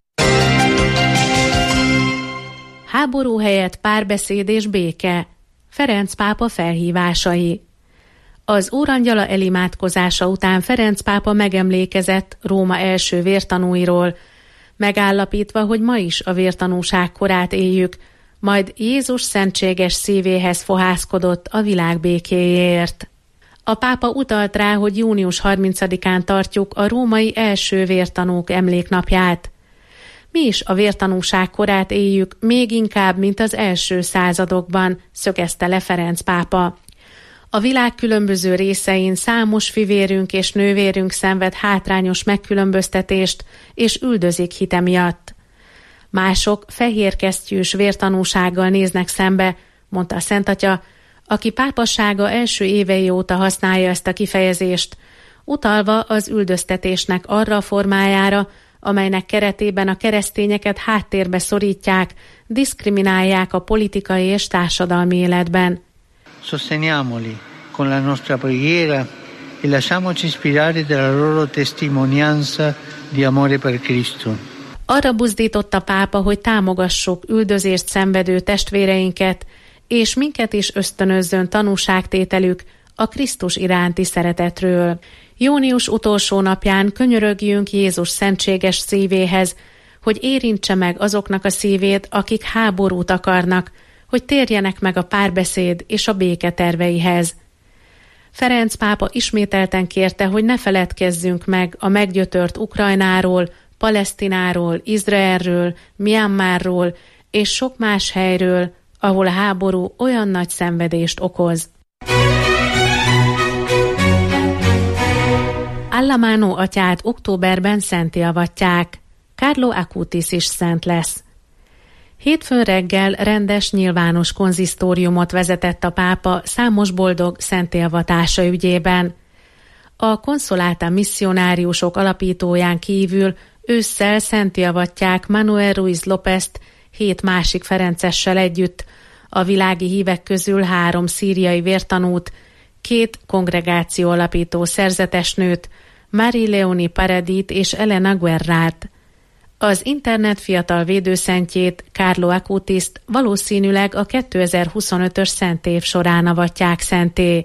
Háború helyett párbeszéd és béke. Ferenc pápa felhívásai. Az Órangyala elimádkozása után Ferenc pápa megemlékezett Róma első vértanúiról, megállapítva, hogy ma is a vértanúság korát éljük, majd Jézus szentséges szívéhez fohászkodott a világ békéjéért. A pápa utalt rá, hogy június 30-án tartjuk a római első vértanúk emléknapját. Mi is a vértanúság korát éljük, még inkább, mint az első századokban, szögezte le Ferenc pápa. A világ különböző részein számos fivérünk és nővérünk szenved hátrányos megkülönböztetést, és üldözik hite miatt. Mások fehérkesztyűs vértanúsággal néznek szembe, mondta a Szentatya, aki pápassága első évei óta használja ezt a kifejezést, utalva az üldöztetésnek arra a formájára, amelynek keretében a keresztényeket háttérbe szorítják, diszkriminálják a politikai és társadalmi életben. Sosteniamoli con la nostra preghiera e lasciamoci ispirare dalla loro testimonianza di amore per Cristo. Arra buzdított a pápa, hogy támogassuk üldözést szenvedő testvéreinket, és minket is ösztönözzön tanúságtételük a Krisztus iránti szeretetről. Június utolsó napján könyörögjünk Jézus szentséges szívéhez, hogy érintse meg azoknak a szívét, akik háborút akarnak, hogy térjenek meg a párbeszéd és a béke terveihez. Ferenc pápa ismételten kérte, hogy ne feledkezzünk meg a meggyötört Ukrajnáról, Palesztináról, Izraelről, Myanmarról és sok más helyről, ahol a háború olyan nagy szenvedést okoz. Allamano atyát októberben szentté avatják. Carlo Acutis is szent lesz. Hétfőn reggel rendes nyilvános konzisztóriumot vezetett a pápa számos boldog szenttéavatása ügyében. A Consolata misszionáriusok alapítóján kívül ősszel szenttéavatják Manuel Ruiz Lópezt 7 másik ferencessel együtt, a világi hívek közül 3 szíriai vértanút, 2 kongregáció alapító szerzetesnőt, Marie Leoni Paradit és Elena Guerrát. Az internet fiatal védőszentjét, Carlo Acutist valószínűleg a 2025-ös szentév során avatják szentté.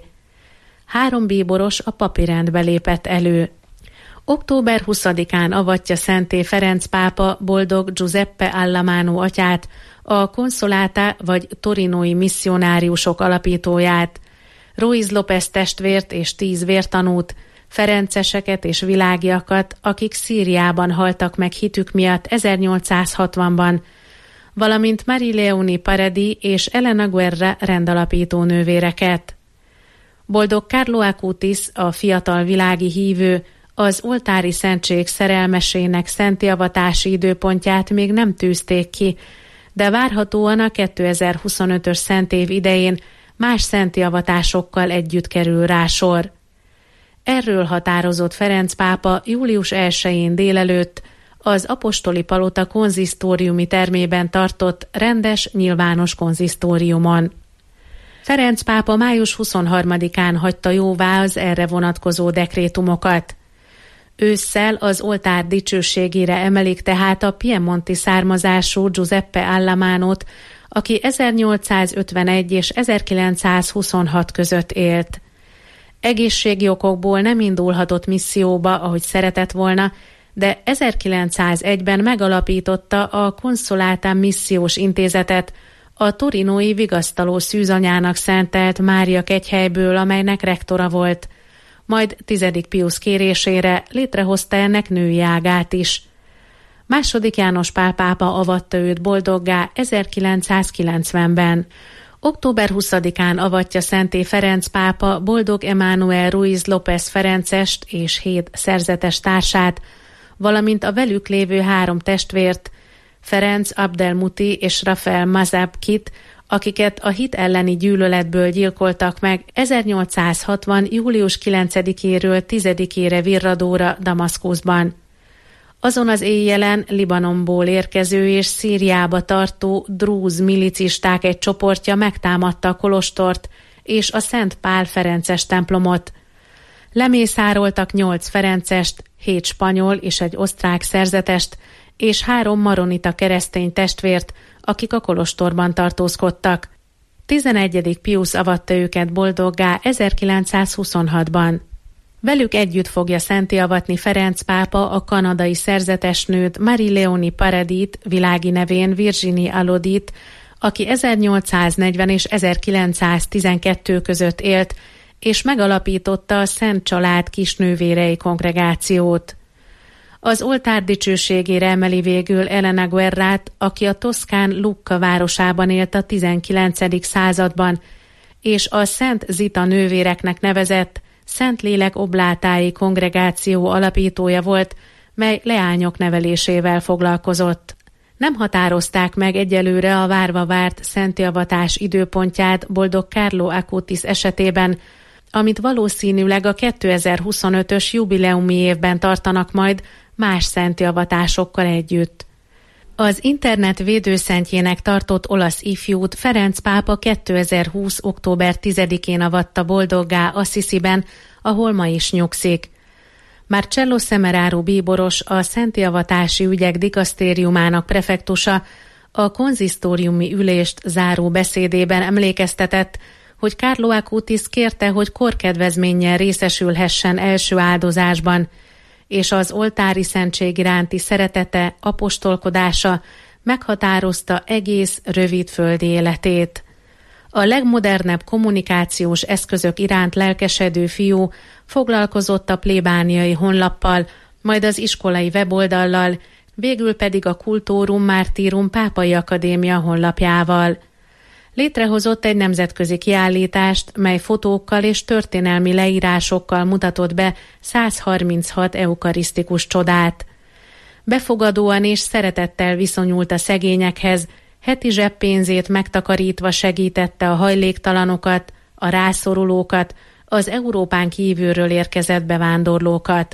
3 bíboros a papirendbe lépett elő. Október 20-án avatja szentté Ferenc pápa boldog Giuseppe Allamano atyát, a Consolata vagy torinói misszionáriusok alapítóját, Ruiz López testvért és 10 vértanút, ferenceseket és világiakat, akik Szíriában haltak meg hitük miatt 1860-ban, valamint Marie Leoni Paradi és Elena Guerra rendalapító nővéreket. Boldog Carlo Acutis, a fiatal világi hívő, az oltári szentség szerelmesének szenttéavatási időpontját még nem tűzték ki, de várhatóan a 2025-ös szentév idején más szenttéavatásokkal együtt kerül rá sor. Erről határozott Ferenc pápa július 1-én délelőtt az apostoli palota konzisztóriumi termében tartott rendes nyilvános konzisztóriumon. Ferenc pápa május 23-án hagyta jóvá az erre vonatkozó dekrétumokat. Ősszel az oltár dicsőségére emelik tehát a piemonti származású Giuseppe Allamanót, aki 1851 és 1926 között élt. Egészségi okokból nem indulhatott misszióba, ahogy szeretett volna, de 1901-ben megalapította a Consolata missziós intézetet, a torinói vigasztaló szűzanyának szentelt Mária kegyhelyből, amelynek rektora volt. Majd 10. Piusz kérésére létrehozta ennek női ágát is. II. János Pál pápa avatta őt boldoggá 1990-ben. Október 20-án avatja szentté Ferenc pápa boldog Emmanuel Ruiz López ferencest és 7 szerzetes társát, valamint a velük lévő 3 testvért, Ferenc Abdelmuti és Rafael Mazabkit, akiket a hit elleni gyűlöletből gyilkoltak meg 1860. július 9-éről 10-ére virradóra Damaszkuszban. Azon az éjjelen Libanonból érkező és Szíriába tartó drúz milicisták egy csoportja megtámadta a kolostort és a Szent Pál ferences templomot. Lemészároltak 8 ferencest, 7 spanyol és egy osztrák szerzetest, és 3 maronita keresztény testvért, akik a kolostorban tartózkodtak. 11. Pius avatta őket boldoggá 1926-ban. Velük együtt fogja szentté avatni Ferenc pápa a kanadai szerzetesnőt Marie-Léonie Paradit, világi nevén Virginie Alodit, aki 1840 és 1912 között élt, és megalapította a Szent Család kisnővérei kongregációt. Az oltár dicsőségére emeli végül Elena Guerrát, aki a toszkán Lucca városában élt a 19. században, és a Szent Zita nővéreknek nevezett Szentlélek oblátái kongregáció alapítója volt, mely leányok nevelésével foglalkozott. Nem határozták meg egyelőre a várva várt szenttéavatás időpontját boldog Carlo Acutis esetében, amit valószínűleg a 2025-ös jubileumi évben tartanak majd más szenttéavatásokkal együtt. Az internet védőszentjének tartott olasz ifjút Ferenc pápa 2020. október 10-én avatta boldoggá Assisiben, ahol ma is nyugszik. Marcello Semeraro bíboros, a szenttéavatási ügyek dikasztériumának prefektusa a konzisztóriumi ülést záró beszédében emlékeztetett, hogy Carlo Acutis kérte, hogy korkedvezménnyel részesülhessen első áldozásban, és az oltári szentség iránti szeretete, apostolkodása meghatározta egész rövid földi életét. A legmodernebb kommunikációs eszközök iránt lelkesedő fiú foglalkozott a plébániai honlappal, majd az iskolai weboldallal, végül pedig a Cultorum Martyrum Pápai Akadémia honlapjával. Létrehozott egy nemzetközi kiállítást, mely fotókkal és történelmi leírásokkal mutatott be 136 eukarisztikus csodát. Befogadóan és szeretettel viszonyult a szegényekhez, heti zseppénzét megtakarítva segítette a hajléktalanokat, a rászorulókat, az Európán kívülről érkezett bevándorlókat.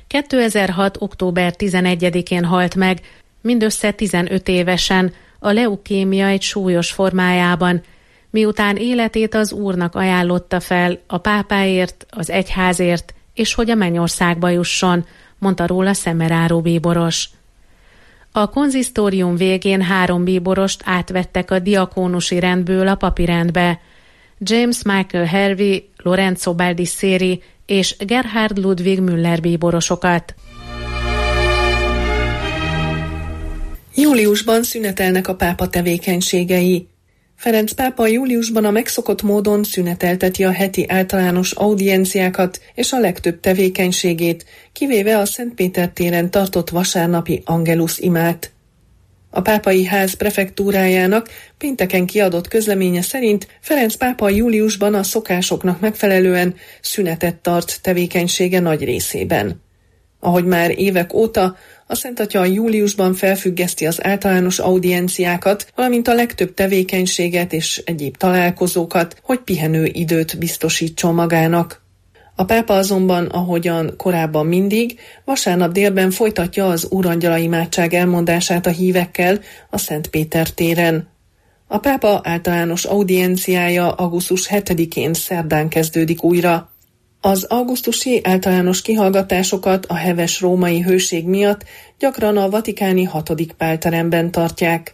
2006. október 11-én halt meg, mindössze 15 évesen, a leukémia egy súlyos formájában, miután életét az Úrnak ajánlotta fel a pápáért, az egyházért, és hogy a mennyországba jusson, mondta róla Semeraro bíboros. A konzisztórium végén 3 bíborost átvettek a diakónusi rendből a papi rendbe. James Michael Harvey, Lorenzo Baldisseri és Gerhard Ludwig Müller bíborosokat. Júliusban szünetelnek a pápa tevékenységei. Ferenc pápa júliusban a megszokott módon szünetelteti a heti általános audienciákat és a legtöbb tevékenységét, kivéve a Szentpéter téren tartott vasárnapi Angelus imát. A pápai ház prefektúrájának pénteken kiadott közleménye szerint Ferenc pápa júliusban a szokásoknak megfelelően szünetet tart tevékenysége nagy részében. Ahogy már évek óta, a Szent Atya júliusban felfüggeszti az általános audienciákat, valamint a legtöbb tevékenységet és egyéb találkozókat, hogy pihenő időt biztosítson magának. A pápa azonban, ahogyan korábban mindig, vasárnap délben folytatja az Úrangyala imádság elmondását a hívekkel a Szent Péter téren. A pápa általános audienciája augusztus 7-én szerdán kezdődik újra. Az augusztusi általános kihallgatásokat a heves római hőség miatt gyakran a vatikáni 6. Pál teremben tartják.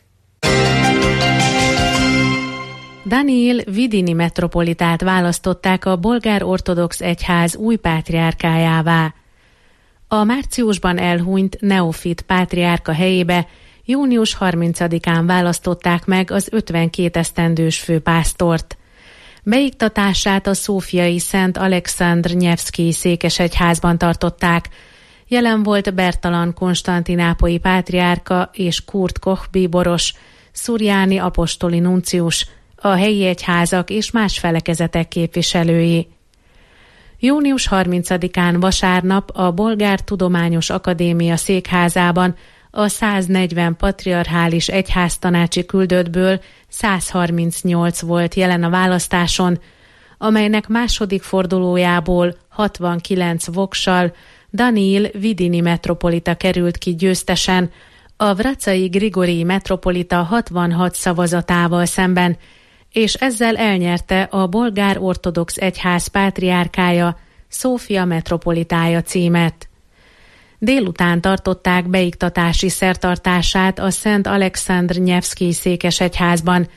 Daniil Vidini metropolitát választották a bolgár ortodox egyház új pátriárkájává. A márciusban elhunyt Neofit pátriárka helyébe június 30-án választották meg az 52 esztendős főpásztort. Beiktatását a szófiai Szent Alekszandr Nyevszkij székesegyházban tartották. Jelen volt Bertalan konstantinápolyi pátriárka és Kurt Koch bíboros, Szurjáni apostoli nuncius, a helyi egyházak és más felekezetek képviselői. Június 30-án vasárnap a Bolgár Tudományos Akadémia székházában a 140 patriarchális egyháztanácsi küldöttből 138 volt jelen a választáson, amelynek második fordulójából 69 voksal Daniil Vidini metropolita került ki győztesen, a vracai Grigorij metropolita 66 szavazatával szemben, és ezzel elnyerte a bolgár ortodox egyház pátriárkája, Szófia metropolitája címet. Délután tartották beiktatási szertartását a Szent Alekszandr Nyevszkij székesegyházban,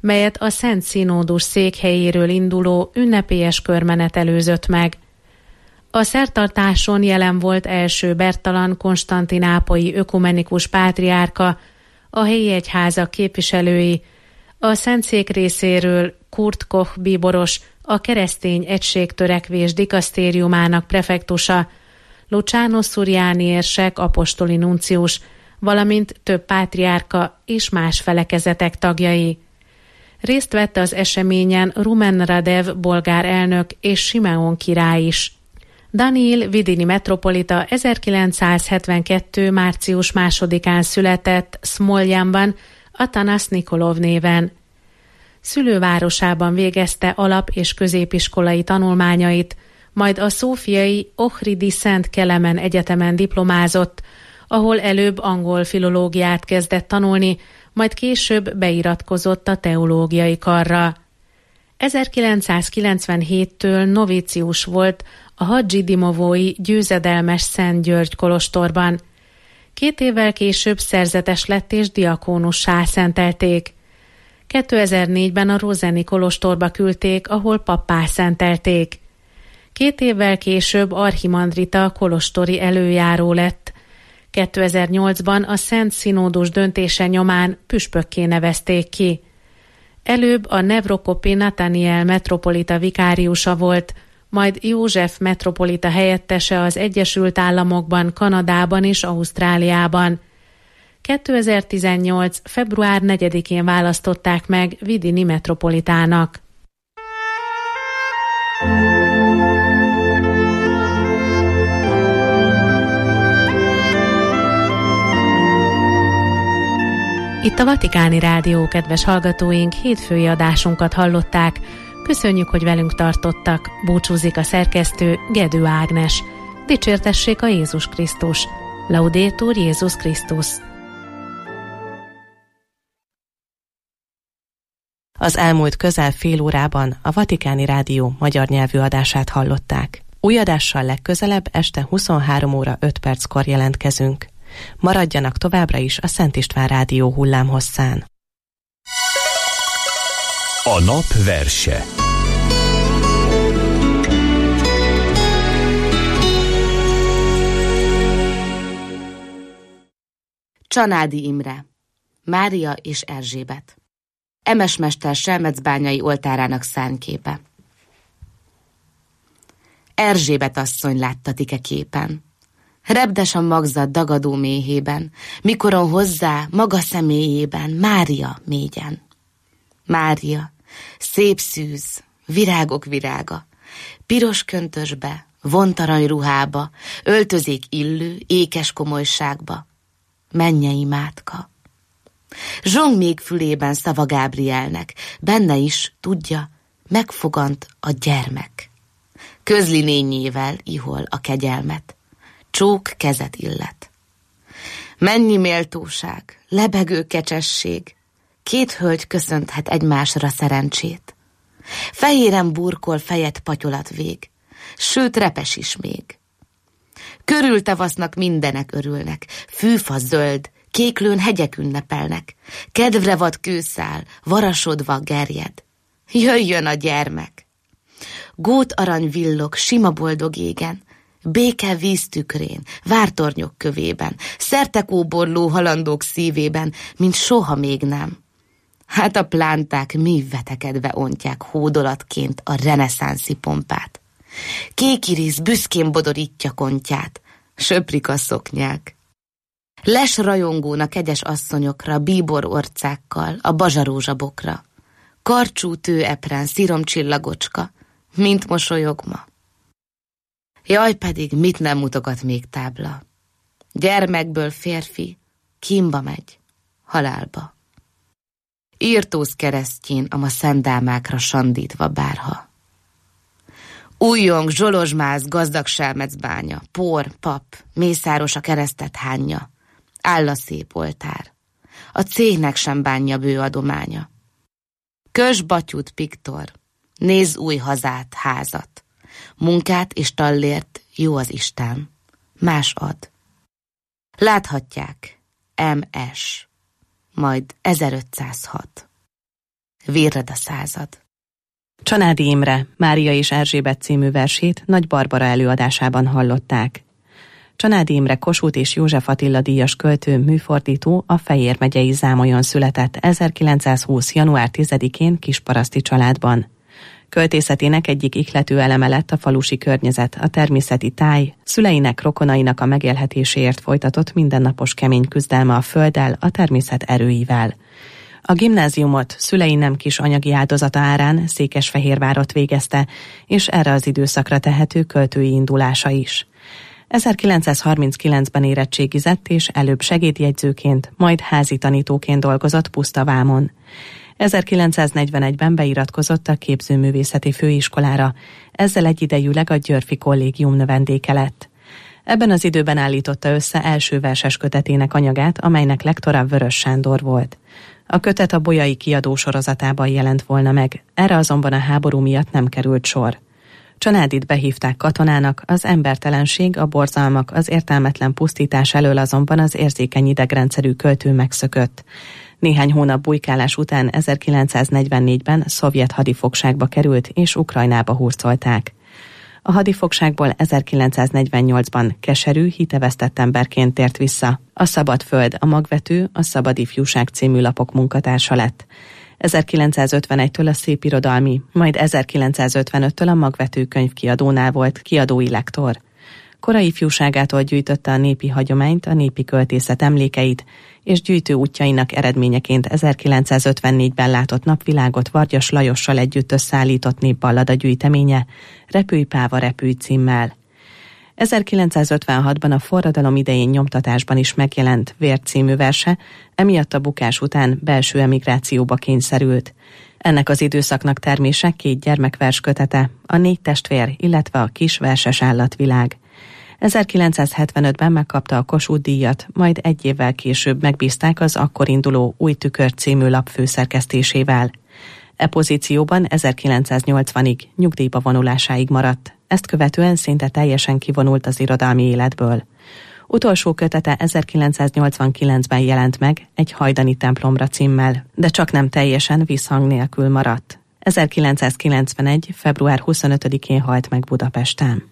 melyet a Szent Színódus székhelyéről induló ünnepélyes körmenet előzött meg. A szertartáson jelen volt első Bertalan konstantinápolyi ökumenikus pátriárka, a helyi egyházak képviselői, a Szentszék részéről Kurt Koch bíboros, a Keresztény Egységtörekvés dikasztériumának prefektusa, Luciano Suriani érsek apostoli nuncius, valamint több pátriárka és más felekezetek tagjai. Részt vett az eseményen Rumen Radev bolgár elnök és Simeon király is. Daniil Vidini metropolita 1972. március 2-án született Smoljanban, Atanas Nikolov néven. Szülővárosában végezte alap- és középiskolai tanulmányait, majd a szófiai Ohridi Szent Kelemen Egyetemen diplomázott, ahol előbb angol filológiát kezdett tanulni, majd később beiratkozott a teológiai karra. 1997-től novícius volt a Hadzsi Dimovói győzedelmes Szent György kolostorban. 2 évvel később szerzetes lett és diakónussá szentelték. 2004-ben a Rozeni kolostorba küldték, ahol pappá szentelték. 2 évvel később archimandrita kolostori előjáró lett. 2008-ban a Szent Színódus döntése nyomán püspökké nevezték ki. Előbb a Nevrokopi Nathaniel metropolita vikáriusa volt, majd József metropolita helyettese az Egyesült Államokban, Kanadában és Ausztráliában. 2018. február 4-én választották meg Vidini metropolitának. Itt a Vatikáni Rádió, kedves hallgatóink, hétfői adásunkat hallották. Köszönjük, hogy velünk tartottak. Búcsúzik a szerkesztő, Gedő Ágnes. Dicsértessék a Jézus Krisztus. Laudetur Jézus Krisztus. Az elmúlt közel fél órában a Vatikáni Rádió magyar nyelvű adását hallották. Új adással legközelebb este 23 óra 5 perckor jelentkezünk. Maradjanak továbbra is a Szent István Rádió hullámhosszán. A nap verse. Csanádi Imre, Mária és Erzsébet. Emesmester Selmecbányai oltárának szárnyképe. Erzsébet asszony láttatik-e képen? Repdes a magzat dagadó méhében, mikoron hozzá maga személyében Mária mégyen. Mária, szép szűz, virágok virága, piros köntösbe, vontarany ruhába, öltözék illő, ékes komolyságba, mennyei mátka. Zsong még fülében szava Gábrielnek, benne is, tudja, megfogant a gyermek. Közli nényével ihol a kegyelmet, csók kezet illet. Mennyi méltóság, lebegő kecsesség, 2 hölgy köszönthet egymásra szerencsét. Fehéren burkol fejet patyolat vég, sőt repes is még. Körül tavasznak mindenek örülnek, fűfa zöld, kéklőn hegyek ünnepelnek, kedvre vad kőszál, varasodva gerjed. Jöjjön a gyermek! Gót arany villog, sima boldog égen, béke víztükrén, vártornyok kövében, szertekóborló halandók szívében, mint soha még nem. Hát a plánták mi vetekedve ontják hódolatként a reneszánszi pompát. Kékirisz büszkén bodorítja kontját, söprik a szoknyák. Les rajongónak kegyes asszonyokra, bíbor orcákkal, a bazsarózsabokra. Karcsú tőepren, sziromcsillagocska, mint mosolyog ma. Jaj pedig, mit nem mutogat még tábla. Gyermekből férfi, kínba megy, halálba. Írtóz keresztjén a ma szentdámákra sandítva bárha. Újjong, zsolozsmáz, gazdag Selmecbánya, por, pap, mészáros a keresztet hányja. Áll a szép oltár. A cégnek sem bánja bő adománya. Kös batyút, Piktor, nézz új hazát, házat. Munkát és tallért jó az Isten, más ad. Láthatják, MS, majd 1506. Vérred a század. Csanádi Imre, Mária és Erzsébet című versét Nagy Barbara előadásában hallották. Csanádi Imre Kossuth és József Attila díjas költő, műfordító a Fejér megyei Zámolyon született 1920. január 10-én kisparaszti családban. Költészetének egyik ihlető eleme lett a falusi környezet, a természeti táj, szüleinek, rokonainak a megélhetéséért folytatott mindennapos kemény küzdelme a földdel, a természet erőivel. A gimnáziumot szülei nem kis anyagi áldozata árán Székesfehérvárot végezte, és erre az időszakra tehető költői indulása is. 1939-ben érettségizett, és előbb segédjegyzőként, majd házi tanítóként dolgozott Pusztavámon. 1941-ben beiratkozott a Képzőművészeti Főiskolára, ezzel egyidejűleg a Györfi Kollégium növendéke lett. Ebben az időben állította össze első verses kötetének anyagát, amelynek lektora Vörös Sándor volt. A kötet a Bolyai kiadó sorozatában jelent volna meg, erre azonban a háború miatt nem került sor. Csanádit behívták katonának, az embertelenség, a borzalmak, az értelmetlen pusztítás elől azonban az érzékeny idegrendszerű költő megszökött. Néhány hónap bujkálás után 1944-ben szovjet hadifogságba került, és Ukrajnába hurcolták. A hadifogságból 1948-ban keserű, hitevesztett emberként tért vissza. A Szabad Föld, a Magvető, a Szabad Ifjúság című lapok munkatársa lett. 1951-től a Szépirodalmi, majd 1955-től a Magvető könyvkiadónál volt kiadói lektor. Korai ifjúságától gyűjtötte a népi hagyományt, a népi költészet emlékeit, és gyűjtő útjainak eredményeként 1954-ben látott napvilágot Vargyas Lajossal együtt összeállított népballada gyűjteménye, Repülj Páva, repülj címmel. 1956-ban a forradalom idején nyomtatásban is megjelent Vér című verse, emiatt a bukás után belső emigrációba kényszerült. Ennek az időszaknak termése 2 gyermekverskötete, a 4 testvér, illetve a Kis verses állatvilág. 1975-ben megkapta a Kossuth-díjat, majd 1 évvel később megbízták az akkor induló Új Tükör című lap főszerkesztésével. E pozícióban 1980-ig, nyugdíjba vonulásáig maradt, ezt követően szinte teljesen kivonult az irodalmi életből. Utolsó kötete 1989-ben jelent meg, Egy hajdani templomra címmel, de csak nem teljesen, visszhang nélkül maradt. 1991. február 25-én halt meg Budapesten.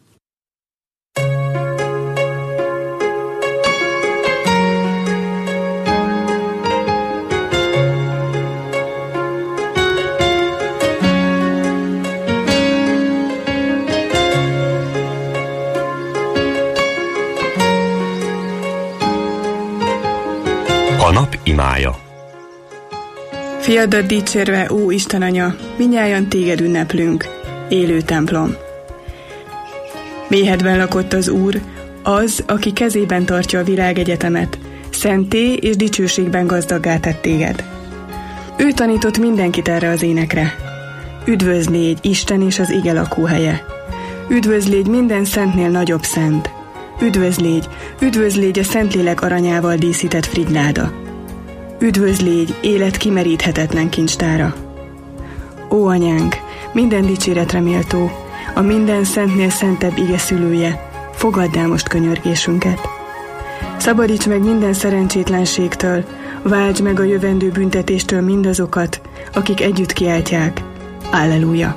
A nap imája. Fiadat dicsérve, ó Isten Anya, mindnyájan téged ünneplünk, élő templom. Méhedben lakott az Úr, az, aki kezében tartja a világegyetemet, szenté és dicsőségben gazdaggá tett téged. Ő tanított mindenkit erre az énekre. Üdvözlégy Isten és az ige lakóhelye. Üdvözlégy minden szentnél nagyobb szent. Üdvözlégy, üdvözlégy a Szentlélek aranyával díszített frigyláda. Üdvözlégy élet kimeríthetetlen kincstára. Ó anyánk, minden dicséretre méltó, a minden szentnél szentebb ige szülője, fogadd el most könyörgésünket. Szabadíts meg minden szerencsétlenségtől, váltsd meg a jövendő büntetéstől mindazokat, akik együtt kiáltják. Alleluja!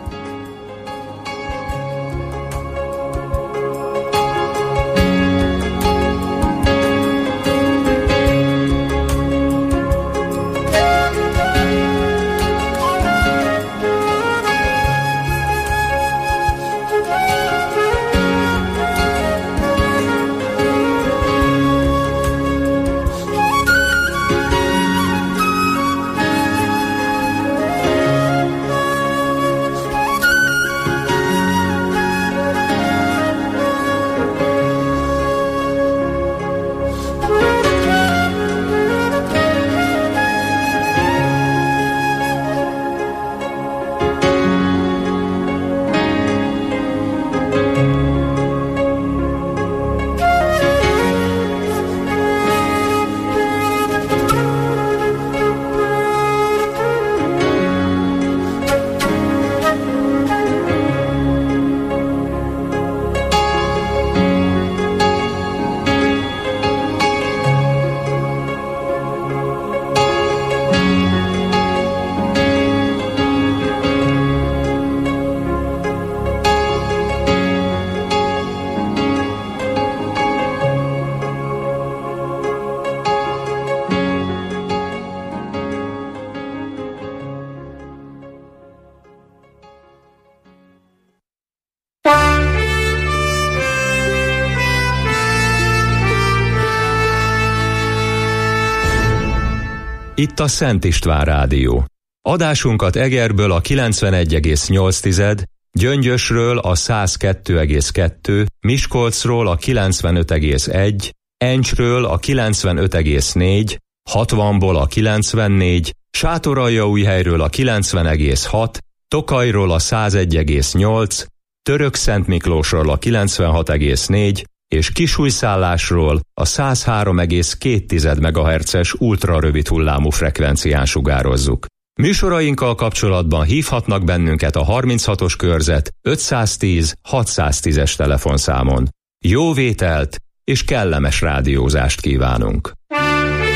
Itt a Szent István Rádió. Adásunkat Egerből a 91,8, Gyöngyösről a 102,2, Miskolcról a 95,1, Encsről a 95,4, 60-ból a 94, Sátoraljaújhelyről a 90,6, Tokajról a 101,8, Törökszentmiklósról a 96,4 és Kisújszállásról a 103,2 MHz-es ultrarövid hullámú frekvencián sugározzuk. Műsorainkkal kapcsolatban hívhatnak bennünket a 36-os körzet 510 610-es telefonszámon. Jó vételt és kellemes rádiózást kívánunk!